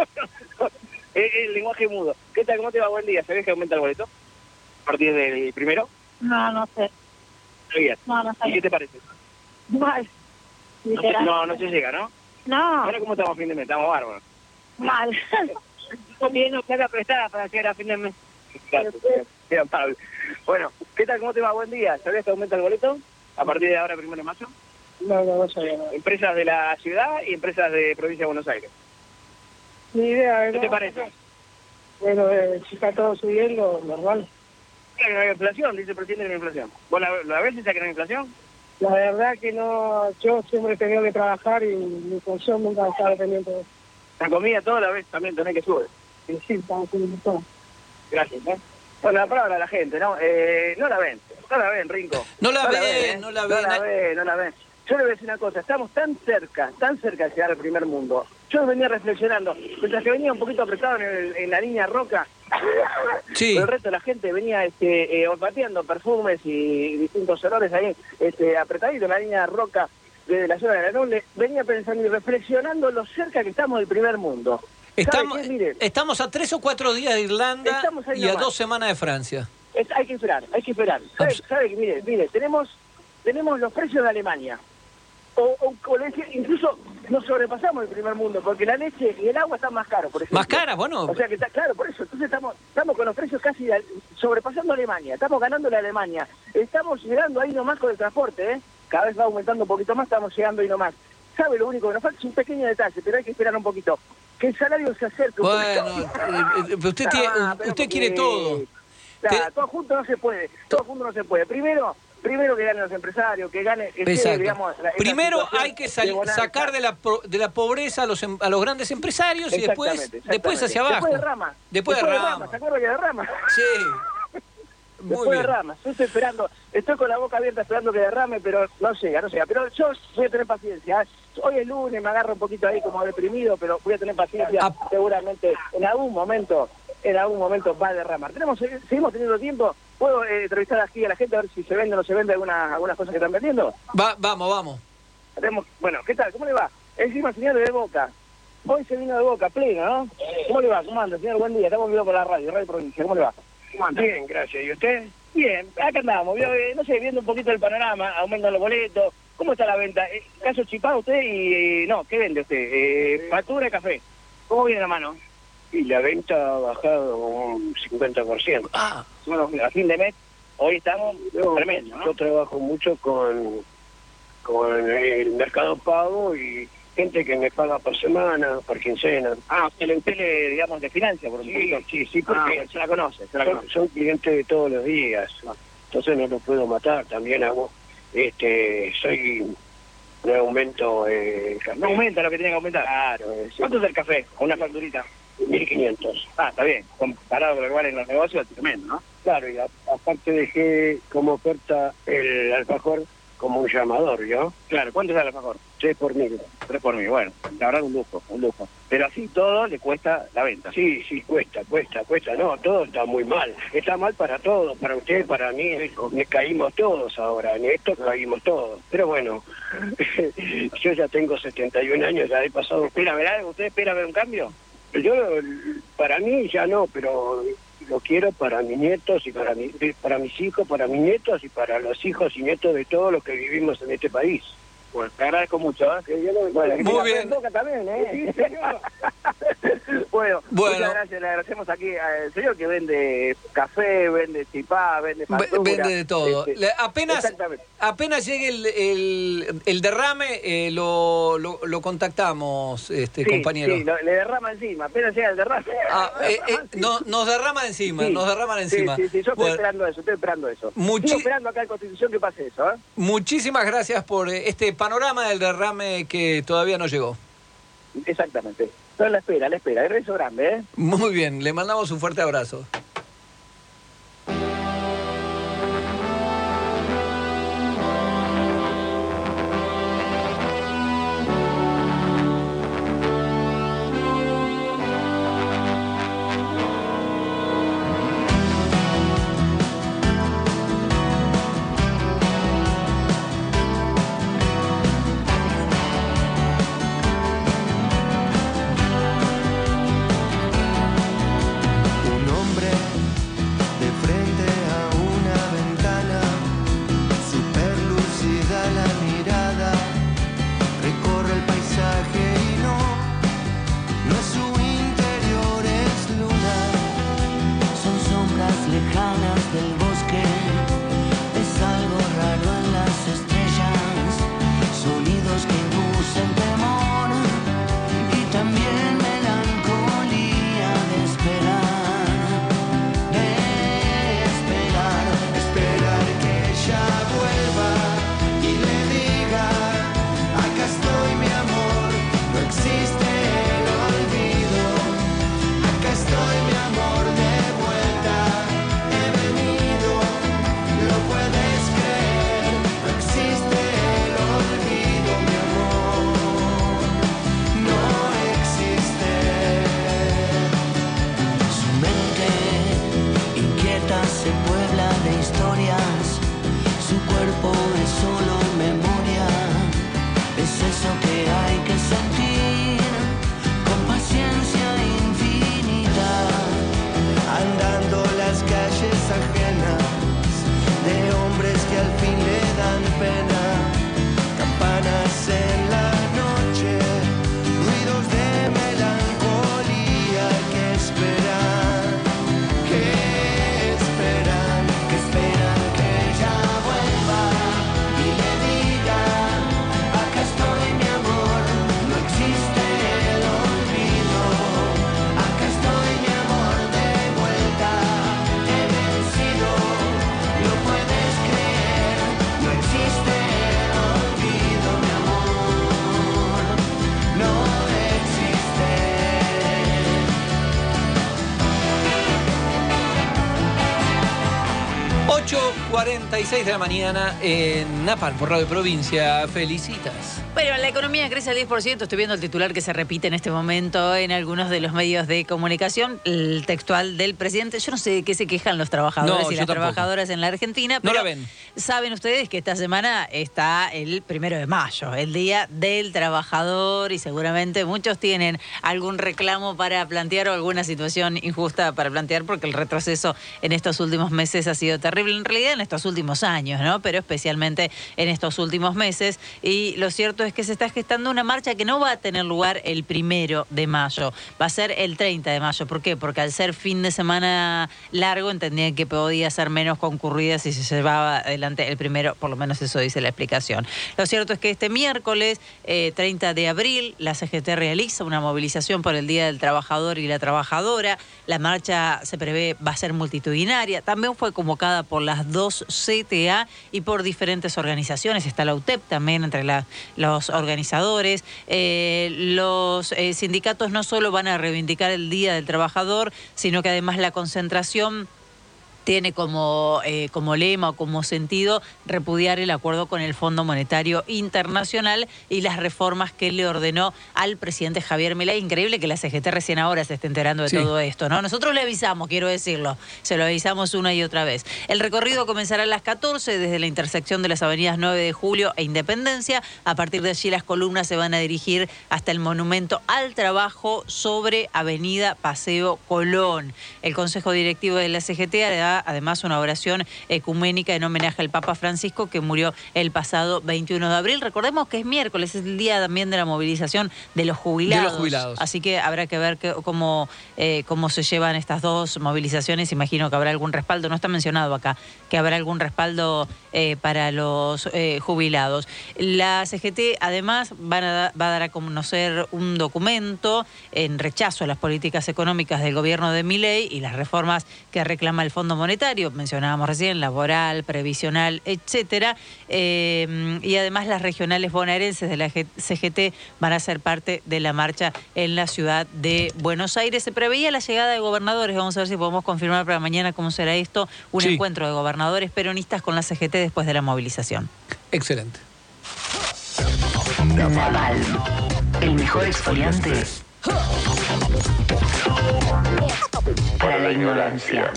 El lenguaje mudo. ¿Qué tal? ¿Cómo te va? Buen día. ¿Sabías que aumenta el boleto? ¿A partir del primero? No sé. ¿Sabías? No sabía. ¿Y qué te parece? Mal. No se llega, ¿no? No. Ahora, ¿cómo estamos a fin de mes? Estamos bárbaros. Mal. Estoy pidiendo plata prestada para llegar a fin de mes. Gracias. Bien, Pablo. Bueno, ¿qué tal? ¿Cómo te va? Buen día. ¿Sabías que aumenta el boleto? A partir de ahora, 1 de mayo. No sabía. Empresas de la ciudad y empresas de provincia de Buenos Aires. Ni idea. ¿Qué te parece? Bueno, si está todo subiendo, normal. Que no hay inflación, dice el presidente, que no hay inflación. ¿Vos la ves esa que no hay inflación? La verdad que no, yo siempre he tenido que trabajar y mi función nunca estaba pendiente de eso. La comida toda la vez también tenés que subir. Sí, estamos subiendo todo. Gracias, ¿eh? Bueno, la palabra a la gente, ¿no? No la ven, Rinco. No la ven. No la ven. Yo le voy a decir una cosa, estamos tan cerca de llegar al primer mundo. Yo venía reflexionando, mientras que venía un poquito apretado en la línea Roca, sí. El resto de la gente venía olfateando perfumes y distintos olores ahí, apretadito en la línea Roca desde la zona de la Noble, venía pensando y reflexionando lo cerca que estamos del primer mundo. Estamos a 3 o 4 días de Irlanda y a 2 semanas de Francia. Hay que esperar. ¿Sabe que mire, tenemos los precios de Alemania. Incluso nos sobrepasamos el primer mundo, porque la leche y el agua están más caros, por ejemplo. ¿Más cara? Bueno. O sea que está claro, por eso. Entonces estamos con los precios casi sobrepasando a Alemania. Estamos ganándole a Alemania. Estamos llegando ahí nomás con el transporte, ¿eh? Cada vez va aumentando un poquito más, estamos llegando ahí nomás. ¿Sabe lo único que nos falta? Es un pequeño detalle, pero hay que esperar un poquito. Que el salario se acerque un poquito. Usted quiere todo. Claro, todo junto no se puede. Primero que ganen los empresarios, que gane... digamos, primero hay que sacar de la pobreza a los grandes empresarios y después hacia abajo. Después de Rama. ¿Se acuerdan que de Rama? Sí. Después de Rama. Yo estoy esperando, estoy con la boca abierta esperando que derrame, pero no llega. Pero yo voy a tener paciencia. Hoy es lunes, me agarro un poquito ahí como deprimido, pero voy a tener paciencia. Seguramente en algún momento va a derramar. Seguimos teniendo tiempo. ¿Puedo entrevistar aquí a la gente a ver si se vende o no se vende algunas cosas que están vendiendo? Vamos. Bueno, ¿qué tal? ¿Cómo le va? Encima señor de Boca. Hoy se vino de Boca, pleno, ¿no? ¿Cómo le va? ¿Cómo anda, señor? Buen día. Estamos viendo por la Radio Provincia. ¿Cómo le va? ¿Cómo anda? Bien, gracias. ¿Y usted? Bien, acá andamos. Viendo un poquito el panorama, aumentan los boletos. ¿Cómo está la venta? ¿Caso chipado usted y... no, ¿qué vende usted? Factura y café. ¿Cómo viene la mano? Y la venta ha bajado un 50%. Bueno, a fin de mes, hoy estamos tremendo, ¿no? Yo trabajo mucho con el Mercado Pago y gente que me paga por semana, por quincena. Usted le, digamos, de financia, por ejemplo. Sí, porque se la conoce. Son clientes de todos los días. Entonces no los puedo matar. También hago, no aumento el café. No aumenta lo que tiene que aumentar. Claro. ¿Cuánto es el café? Una facturita. 1.500. Está bien. Comparado con lo que vale en los negocios, es tremendo, ¿no? Claro, y aparte dejé como oferta el alfajor como un llamador, ¿yo? Claro, ¿cuánto es el alfajor? 3 por 1.000. 3 por 1.000, bueno, la verdad un lujo. Pero así todo le cuesta la venta. Sí, cuesta. No, todo está muy mal. Está mal para todos, para usted, para mí. Caímos todos ahora, en esto caímos todos. Pero bueno, yo ya tengo 71 años, ya he pasado... ¿Espera ver algo? ¿Usted espera ver un cambio? Yo, para mí ya no, pero lo quiero para mis nietos y para mis hijos, para mis nietos y para los hijos y nietos de todos los que vivimos en este país. Pues te agradezco mucho, ¿eh? Muy bien. Boca también, ¿eh? Sí, señor. Bueno, muchas gracias. Le agradecemos aquí al señor que vende café, vende chipá, vende factura. Vende de todo. Apenas llegue el derrame, lo contactamos, compañero. Sí, le derrama encima. Apenas llega el derrame. Nos derrama encima, nos derraman encima. Sí, yo estoy esperando eso. Estoy esperando acá en Constitución que pase eso, ¿eh? Muchísimas gracias por este panorama del derrame que todavía no llegó. Exactamente. Estoy a la espera. El beso grande, ¿eh? Muy bien, le mandamos un fuerte abrazo. 8:46 de la mañana en Napal, por Radio Provincia. Felicitas. Bueno, la economía crece al 10%. Estoy viendo el titular que se repite en este momento en algunos de los medios de comunicación. El textual del presidente. Yo no sé de qué se quejan los trabajadores y las trabajadoras en la Argentina, pero no la ven. Saben ustedes que esta semana está el 1 de mayo, el Día del Trabajador, y seguramente muchos tienen algún reclamo para plantear o alguna situación injusta para plantear, porque el retroceso en estos últimos meses ha sido terrible. En realidad en estos últimos años, ¿no? Pero especialmente en estos últimos meses. Y lo cierto es que se está gestando una marcha que no va a tener lugar el 1 de mayo. Va a ser el 30 de mayo. ¿Por qué? Porque al ser fin de semana largo entendían que podía ser menos concurrida si se llevaba adelante el 1, por lo menos eso dice la explicación. Lo cierto es que este miércoles, 30 de abril, la CGT realiza una movilización por el Día del Trabajador y la Trabajadora. La marcha se prevé va a ser multitudinaria. También fue convocada por las 2 CTA y por diferentes organizaciones. Está la UTEP también entre los organizadores. Los sindicatos no solo van a reivindicar el Día del Trabajador, sino que además la concentración tiene como lema o como sentido repudiar el acuerdo con el Fondo Monetario Internacional y las reformas que le ordenó al presidente Javier Milei. Increíble que la CGT recién ahora se esté enterando de todo esto, ¿no? Nosotros le avisamos, quiero decirlo, se lo avisamos una y otra vez. El recorrido comenzará a las 14 desde la intersección de las avenidas 9 de Julio e Independencia. A partir de allí las columnas se van a dirigir hasta el Monumento al Trabajo sobre Avenida Paseo Colón. El Consejo Directivo de la CGT hará además una oración ecuménica en homenaje al Papa Francisco, que murió el pasado 21 de abril. Recordemos que es miércoles, es el día también de la movilización de los jubilados. Así que habrá que ver cómo se llevan estas dos movilizaciones. Imagino que habrá algún respaldo, no está mencionado acá, que habrá algún respaldo para los jubilados. La CGT además va a dar a conocer un documento en rechazo a las políticas económicas del gobierno de Milei y las reformas que reclama el Fondo Monetario, mencionábamos recién, laboral, previsional, etcétera, y además las regionales bonaerenses de la CGT van a ser parte de la marcha en la ciudad de Buenos Aires. Se preveía la llegada de gobernadores, vamos a ver si podemos confirmar para mañana cómo será esto, un encuentro de gobernadores peronistas con la CGT después de la movilización. Excelente. Naval, el mejor exfoliante para la ignorancia.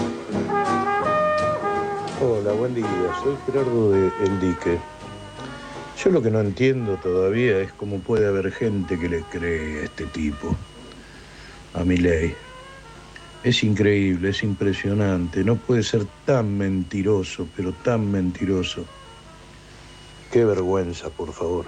Hola, buen día. Soy Gerardo de El Dique. Yo lo que no entiendo todavía es cómo puede haber gente que le cree a este tipo, a Milei. Es increíble, es impresionante. No puede ser tan mentiroso, pero tan mentiroso. Qué vergüenza, por favor.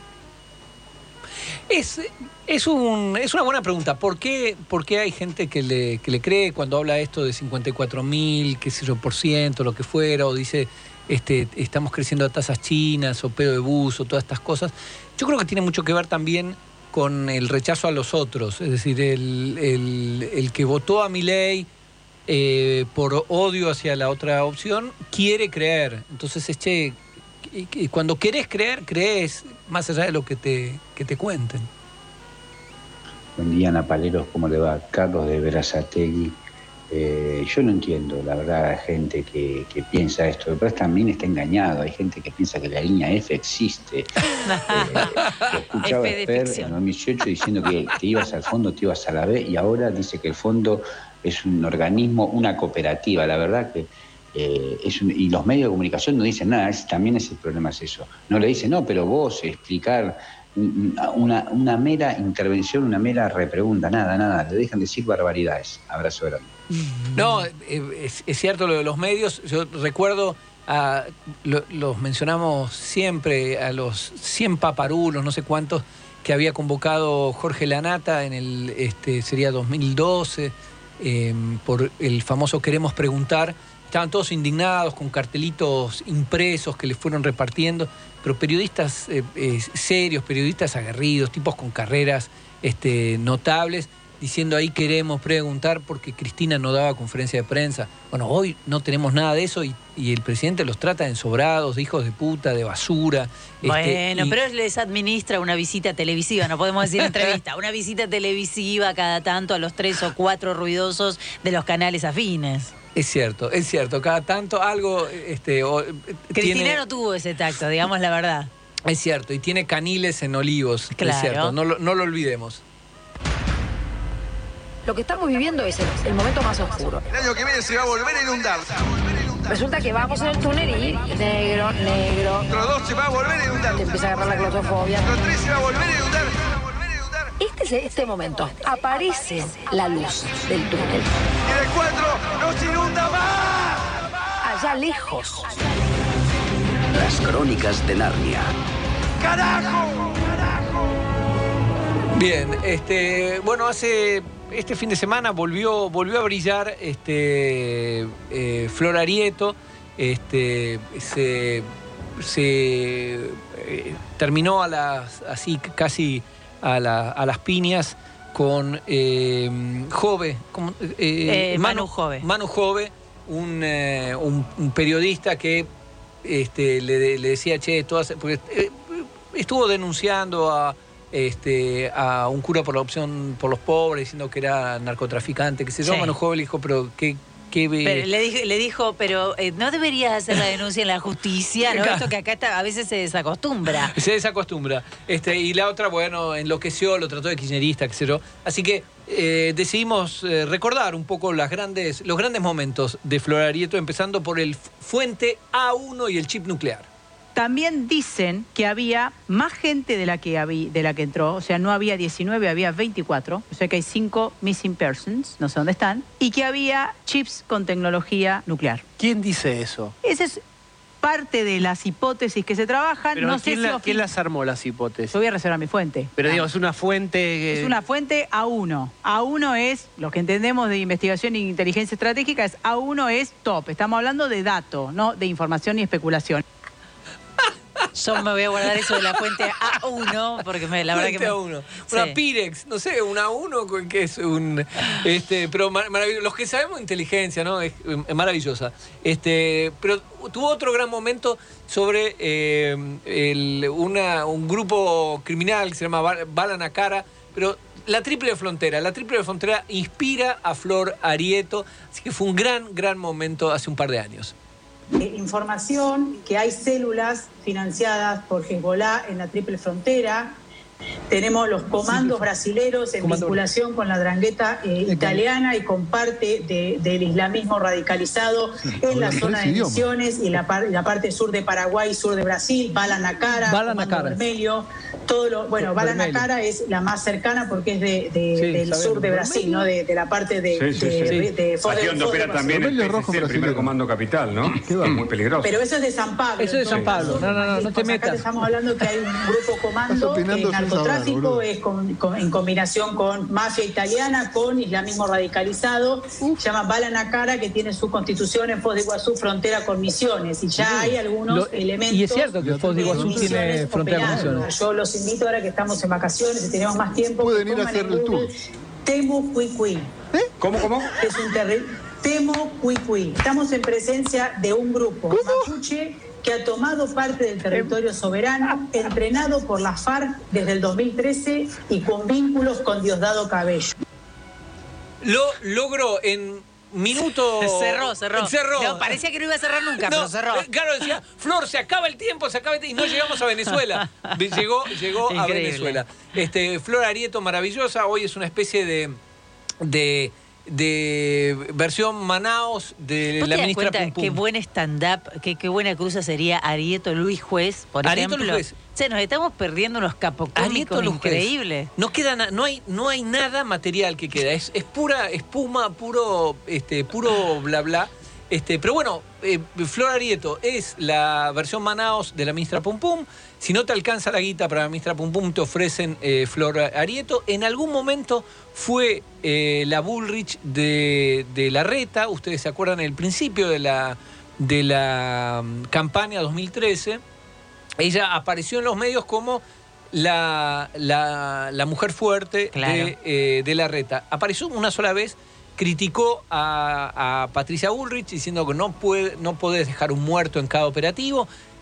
Es una buena pregunta. ¿Por qué hay gente que le cree cuando habla esto de 54.000, qué sé yo, %, lo que fuera, o dice estamos creciendo a tasas chinas, o pedo de bus, o todas estas cosas? Yo creo que tiene mucho que ver también con el rechazo a los otros. Es decir, el que votó a Milei por odio hacia la otra opción, quiere creer. Entonces, cuando querés creer, crees más allá de lo que te cuenten. Buen día, Napaleros, ¿cómo le va? Carlos de Berazategui. Yo no entiendo, la verdad, a gente que piensa esto, pero también está engañado. Hay gente que piensa que la línea F existe. Escuchaba a Fer en 2018 diciendo que te ibas al fondo, te ibas a la B, y ahora dice que el fondo es un organismo, una cooperativa. La verdad que y los medios de comunicación no dicen nada. También es el problema, es eso. No le dicen, no, pero vos explicar una mera intervención, una mera repregunta, nada, le dejan decir barbaridades. Abrazo grande. No, es cierto lo de los medios. Yo recuerdo, los mencionamos siempre, a los 100 paparulos, no sé cuántos, que había convocado Jorge Lanata en el sería 2012, por el famoso Queremos Preguntar. Estaban todos indignados con cartelitos impresos que les fueron repartiendo, pero periodistas serios, periodistas aguerridos, tipos con carreras notables, diciendo ahí queremos preguntar porque Cristina no daba conferencia de prensa. Bueno, hoy no tenemos nada de eso y el presidente los trata de ensobrados, de hijos de puta, de basura. Bueno, pero les administra una visita televisiva, no podemos decir entrevista, una visita televisiva cada tanto a los 3 o 4 ruidosos de los canales afines. Es cierto. Cada tanto algo... Cristina no tuvo ese tacto, digamos la verdad. Es cierto, y tiene caniles en Olivos. Claro. Es cierto, no lo olvidemos. Lo que estamos viviendo es el momento más oscuro. El año que viene se va a volver a inundar. Resulta que vamos en el túnel y negro. Otro 2 se va a volver a inundar. Te empieza a agarrar la claustrofobia. Otro 3 se va a volver a inundar. Este momento aparece la luz del túnel. Y el 4 no se inunda más. Allá lejos. Las crónicas de Narnia. ¡Carajo! Bien, bueno, este fin de semana volvió a brillar Flor Arieto. Se terminó casi a las piñas con Jove, Manu Jove. Manu Jove, un periodista que le decía, porque estuvo denunciando a un cura por la opción por los pobres, diciendo que era narcotraficante, que se llama. Manu Jove le dijo, pero ¿qué? Pero le dijo, pero no deberías hacer la denuncia en la justicia, ¿no? Esto que acá a veces se desacostumbra. Se desacostumbra. Y la otra, bueno, enloqueció, lo trató de kirchnerista, qué sé yo. Así que decidimos recordar un poco los grandes momentos de Flor Arieto, empezando por el Fuente A1 y el chip nuclear. También dicen que había más gente de la que entró, o sea, no había 19, había 24, o sea que hay 5 missing persons, no sé dónde están, y que había chips con tecnología nuclear. ¿Quién dice eso? Esa es parte de las hipótesis que se trabajan. Pero no sé ¿quién las armó, las hipótesis? Yo voy a reservar mi fuente. Pero digo, es una fuente... Es una fuente A1. A1 es, lo que entendemos de investigación e inteligencia estratégica, A1 es top. Estamos hablando de dato, no de información ni especulación. Yo me voy a guardar eso de la fuente A1, porque la verdad que A1. Una Pirex, no sé, una A1, que es un... pero maravilloso. Los que sabemos inteligencia, ¿no? Es maravillosa. Pero tuvo otro gran momento sobre un grupo criminal que se llama Bala na Cara, pero... La Triple Frontera inspira a Flor Arieto, así que fue un gran momento hace un par de años. Información que hay células financiadas por Hezbollah en la Triple Frontera. Tenemos los comandos brasileros en vinculación con la drangheta italiana y con parte del islamismo radicalizado en la zona de Misiones y la parte sur de Paraguay, sur de Brasil. Bala na Cara, Comando Vermelho. Bala na Cara es la más cercana porque es del sur de Brasil, ¿no? De la parte de Aquí donde opera también el PSC, el primer comando capital, ¿no? Muy peligroso. Pero eso es de San Pablo. Eso es de San Pablo. No te metas. Acá estamos hablando que hay un grupo comando narcotráfico, es en combinación con mafia italiana, con islamismo radicalizado. Se llama Bala na Cara, que tiene su constitución en Foz de Iguazú, frontera con Misiones. Y ya hay algunos elementos. Y es cierto que Foz de Iguazú tiene frontera con Misiones. Yo los invito, ahora que estamos en vacaciones y tenemos más tiempo, pueden ir a hacer el tour. Temu Cuicuy. ¿Cómo? Es un Temu Cuicuy. Estamos en presencia de un grupo mapuche que ha tomado parte del territorio soberano, entrenado por la FARC desde el 2013 y con vínculos con Diosdado Cabello. Lo logró en minutos. Cerró. No, parecía que no iba a cerrar nunca, pero cerró. Claro, decía, Flor, se acaba el tiempo, y no llegamos a Venezuela. Llegó a Venezuela. Flor Arieto, maravillosa. Hoy es una especie de versión Manaos de la ministra Pum Pum. Qué buen stand-up, qué buena cruza sería Arieto Luis Juez, por ejemplo. Luis Juez. Nos estamos perdiendo unos capocómicos increíbles. No hay nada material que queda. Es pura espuma, puro bla bla. Pero bueno, Flor Arieto es la versión Manaos de la ministra Pum Pum. Si no te alcanza la guita para la ministra Pum Pum, te ofrecen Flor Arieto. En algún momento fue la Bullrich de Larreta. Ustedes se acuerdan el principio de la campaña 2013. Ella apareció en los medios como la mujer fuerte de Larreta. Apareció una sola vez. Criticó a Patricia Bullrich diciendo que no podés dejar un muerto en cada operativo.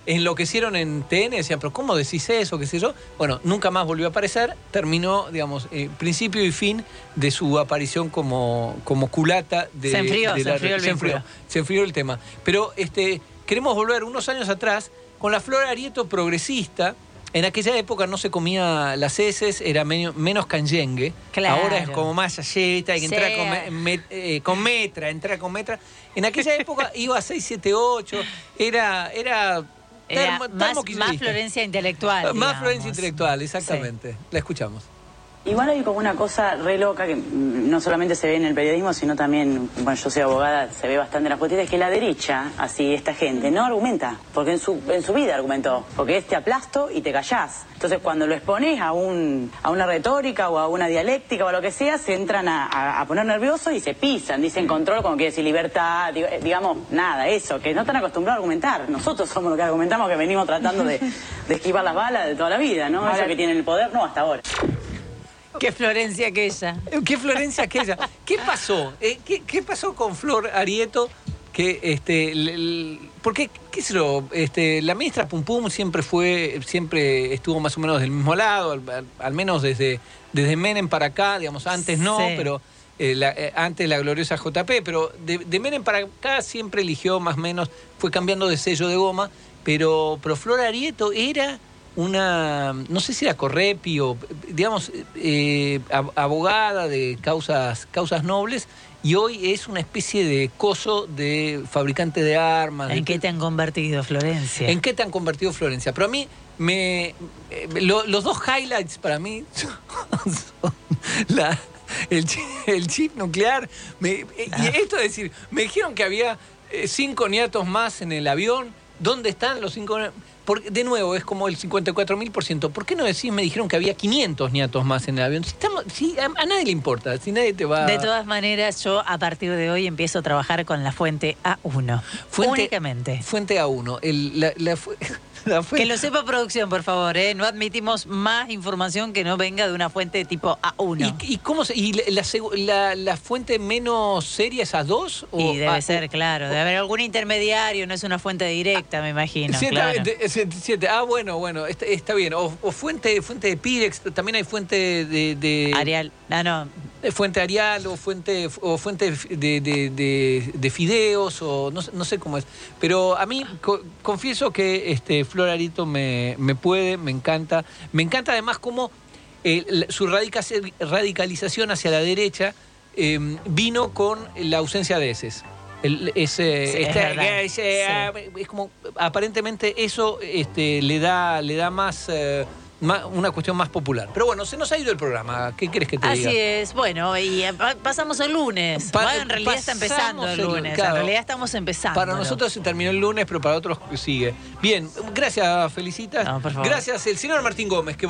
enloquecieron en TN, decían, pero ¿cómo decís eso? ¿Qué sé yo? Bueno, nunca más volvió a aparecer, terminó, digamos, principio y fin de su aparición como culata de... Se enfrió el vínculo. Se enfrió el tema. Pero queremos volver unos años atrás con la Flor Arieto progresista. En aquella época no se comía las heces, era menos canyengue. Claro. Ahora es como más yayeta, hay que entrar con metra. En aquella época iba a 6, 7, 8, era más Florencia intelectual. Más digamos. Florencia intelectual, exactamente. Sí. La escuchamos. Igual hay como una cosa re loca que no solamente se ve en el periodismo, sino también, bueno, yo soy abogada, se ve bastante en las justicia, es que la derecha, así esta gente, no argumenta, porque en su vida argumentó, porque es te aplasto y te callás. Entonces cuando lo expones a una retórica o a una dialéctica o a lo que sea, se entran a poner nerviosos y se pisan, dicen control como quiere decir libertad, digamos, nada, eso, que no están acostumbrados a argumentar. Nosotros somos los que argumentamos, que venimos tratando de esquivar las balas de toda la vida, ¿no? Ahora, eso que tienen el poder, no, hasta ahora. ¿Qué Florencia aquella? ¿Qué Florencia aquella? ¿Qué pasó? ¿Qué pasó con Flor Arieto? Que porque qué sé yo, la ministra Pum Pum siempre estuvo más o menos del mismo lado, al menos desde Menem para acá, digamos, antes no, sí. Pero antes la gloriosa JP, pero de Menem para acá siempre eligió más o menos, fue cambiando de sello de goma, pero Flor Arieto era una, no sé si era correpi o, digamos, abogada de causas nobles, y hoy es una especie de coso de fabricante de armas. ¿En qué te han convertido, Florencia? ¿En qué te han convertido, Florencia? Pero a mí, los dos highlights para mí son el chip nuclear. Y esto es decir, me dijeron que había 5 niatos más en el avión. ¿Dónde están los 5? Porque, de nuevo, es como el 54.000%. ¿Por qué no decís, me dijeron que había 500 niatos más en el avión? Si a nadie le importa, si nadie te va... De todas maneras, yo a partir de hoy empiezo a trabajar con la fuente A1. Únicamente. Fuente A1. Que lo sepa producción, por favor, ¿eh? No admitimos más información que no venga de una fuente de tipo A1. ¿Y cómo la fuente menos seria es A2? Y debe ser, claro. Debe haber algún intermediario, no es una fuente directa, me imagino. Claro. Bueno, está bien. O fuente de Pirex, también hay fuente de Arial. No. Fuente Arial o fuente de fideos, o no sé cómo es. Pero a mí confieso que Flor Arieto me encanta. Me encanta además cómo su radicalización hacia la derecha vino con la ausencia de heces. Es como aparentemente eso le da más una cuestión más popular. Pero bueno, se nos ha ido el programa. ¿Qué querés que te diga? Así es. Bueno, y pasamos el lunes. En realidad está empezando el lunes. Claro, en realidad estamos empezando. Para nosotros se terminó el lunes, pero para otros sigue. Bien, gracias, Felicitas. No, por favor. Gracias, el señor Martín Gómez, que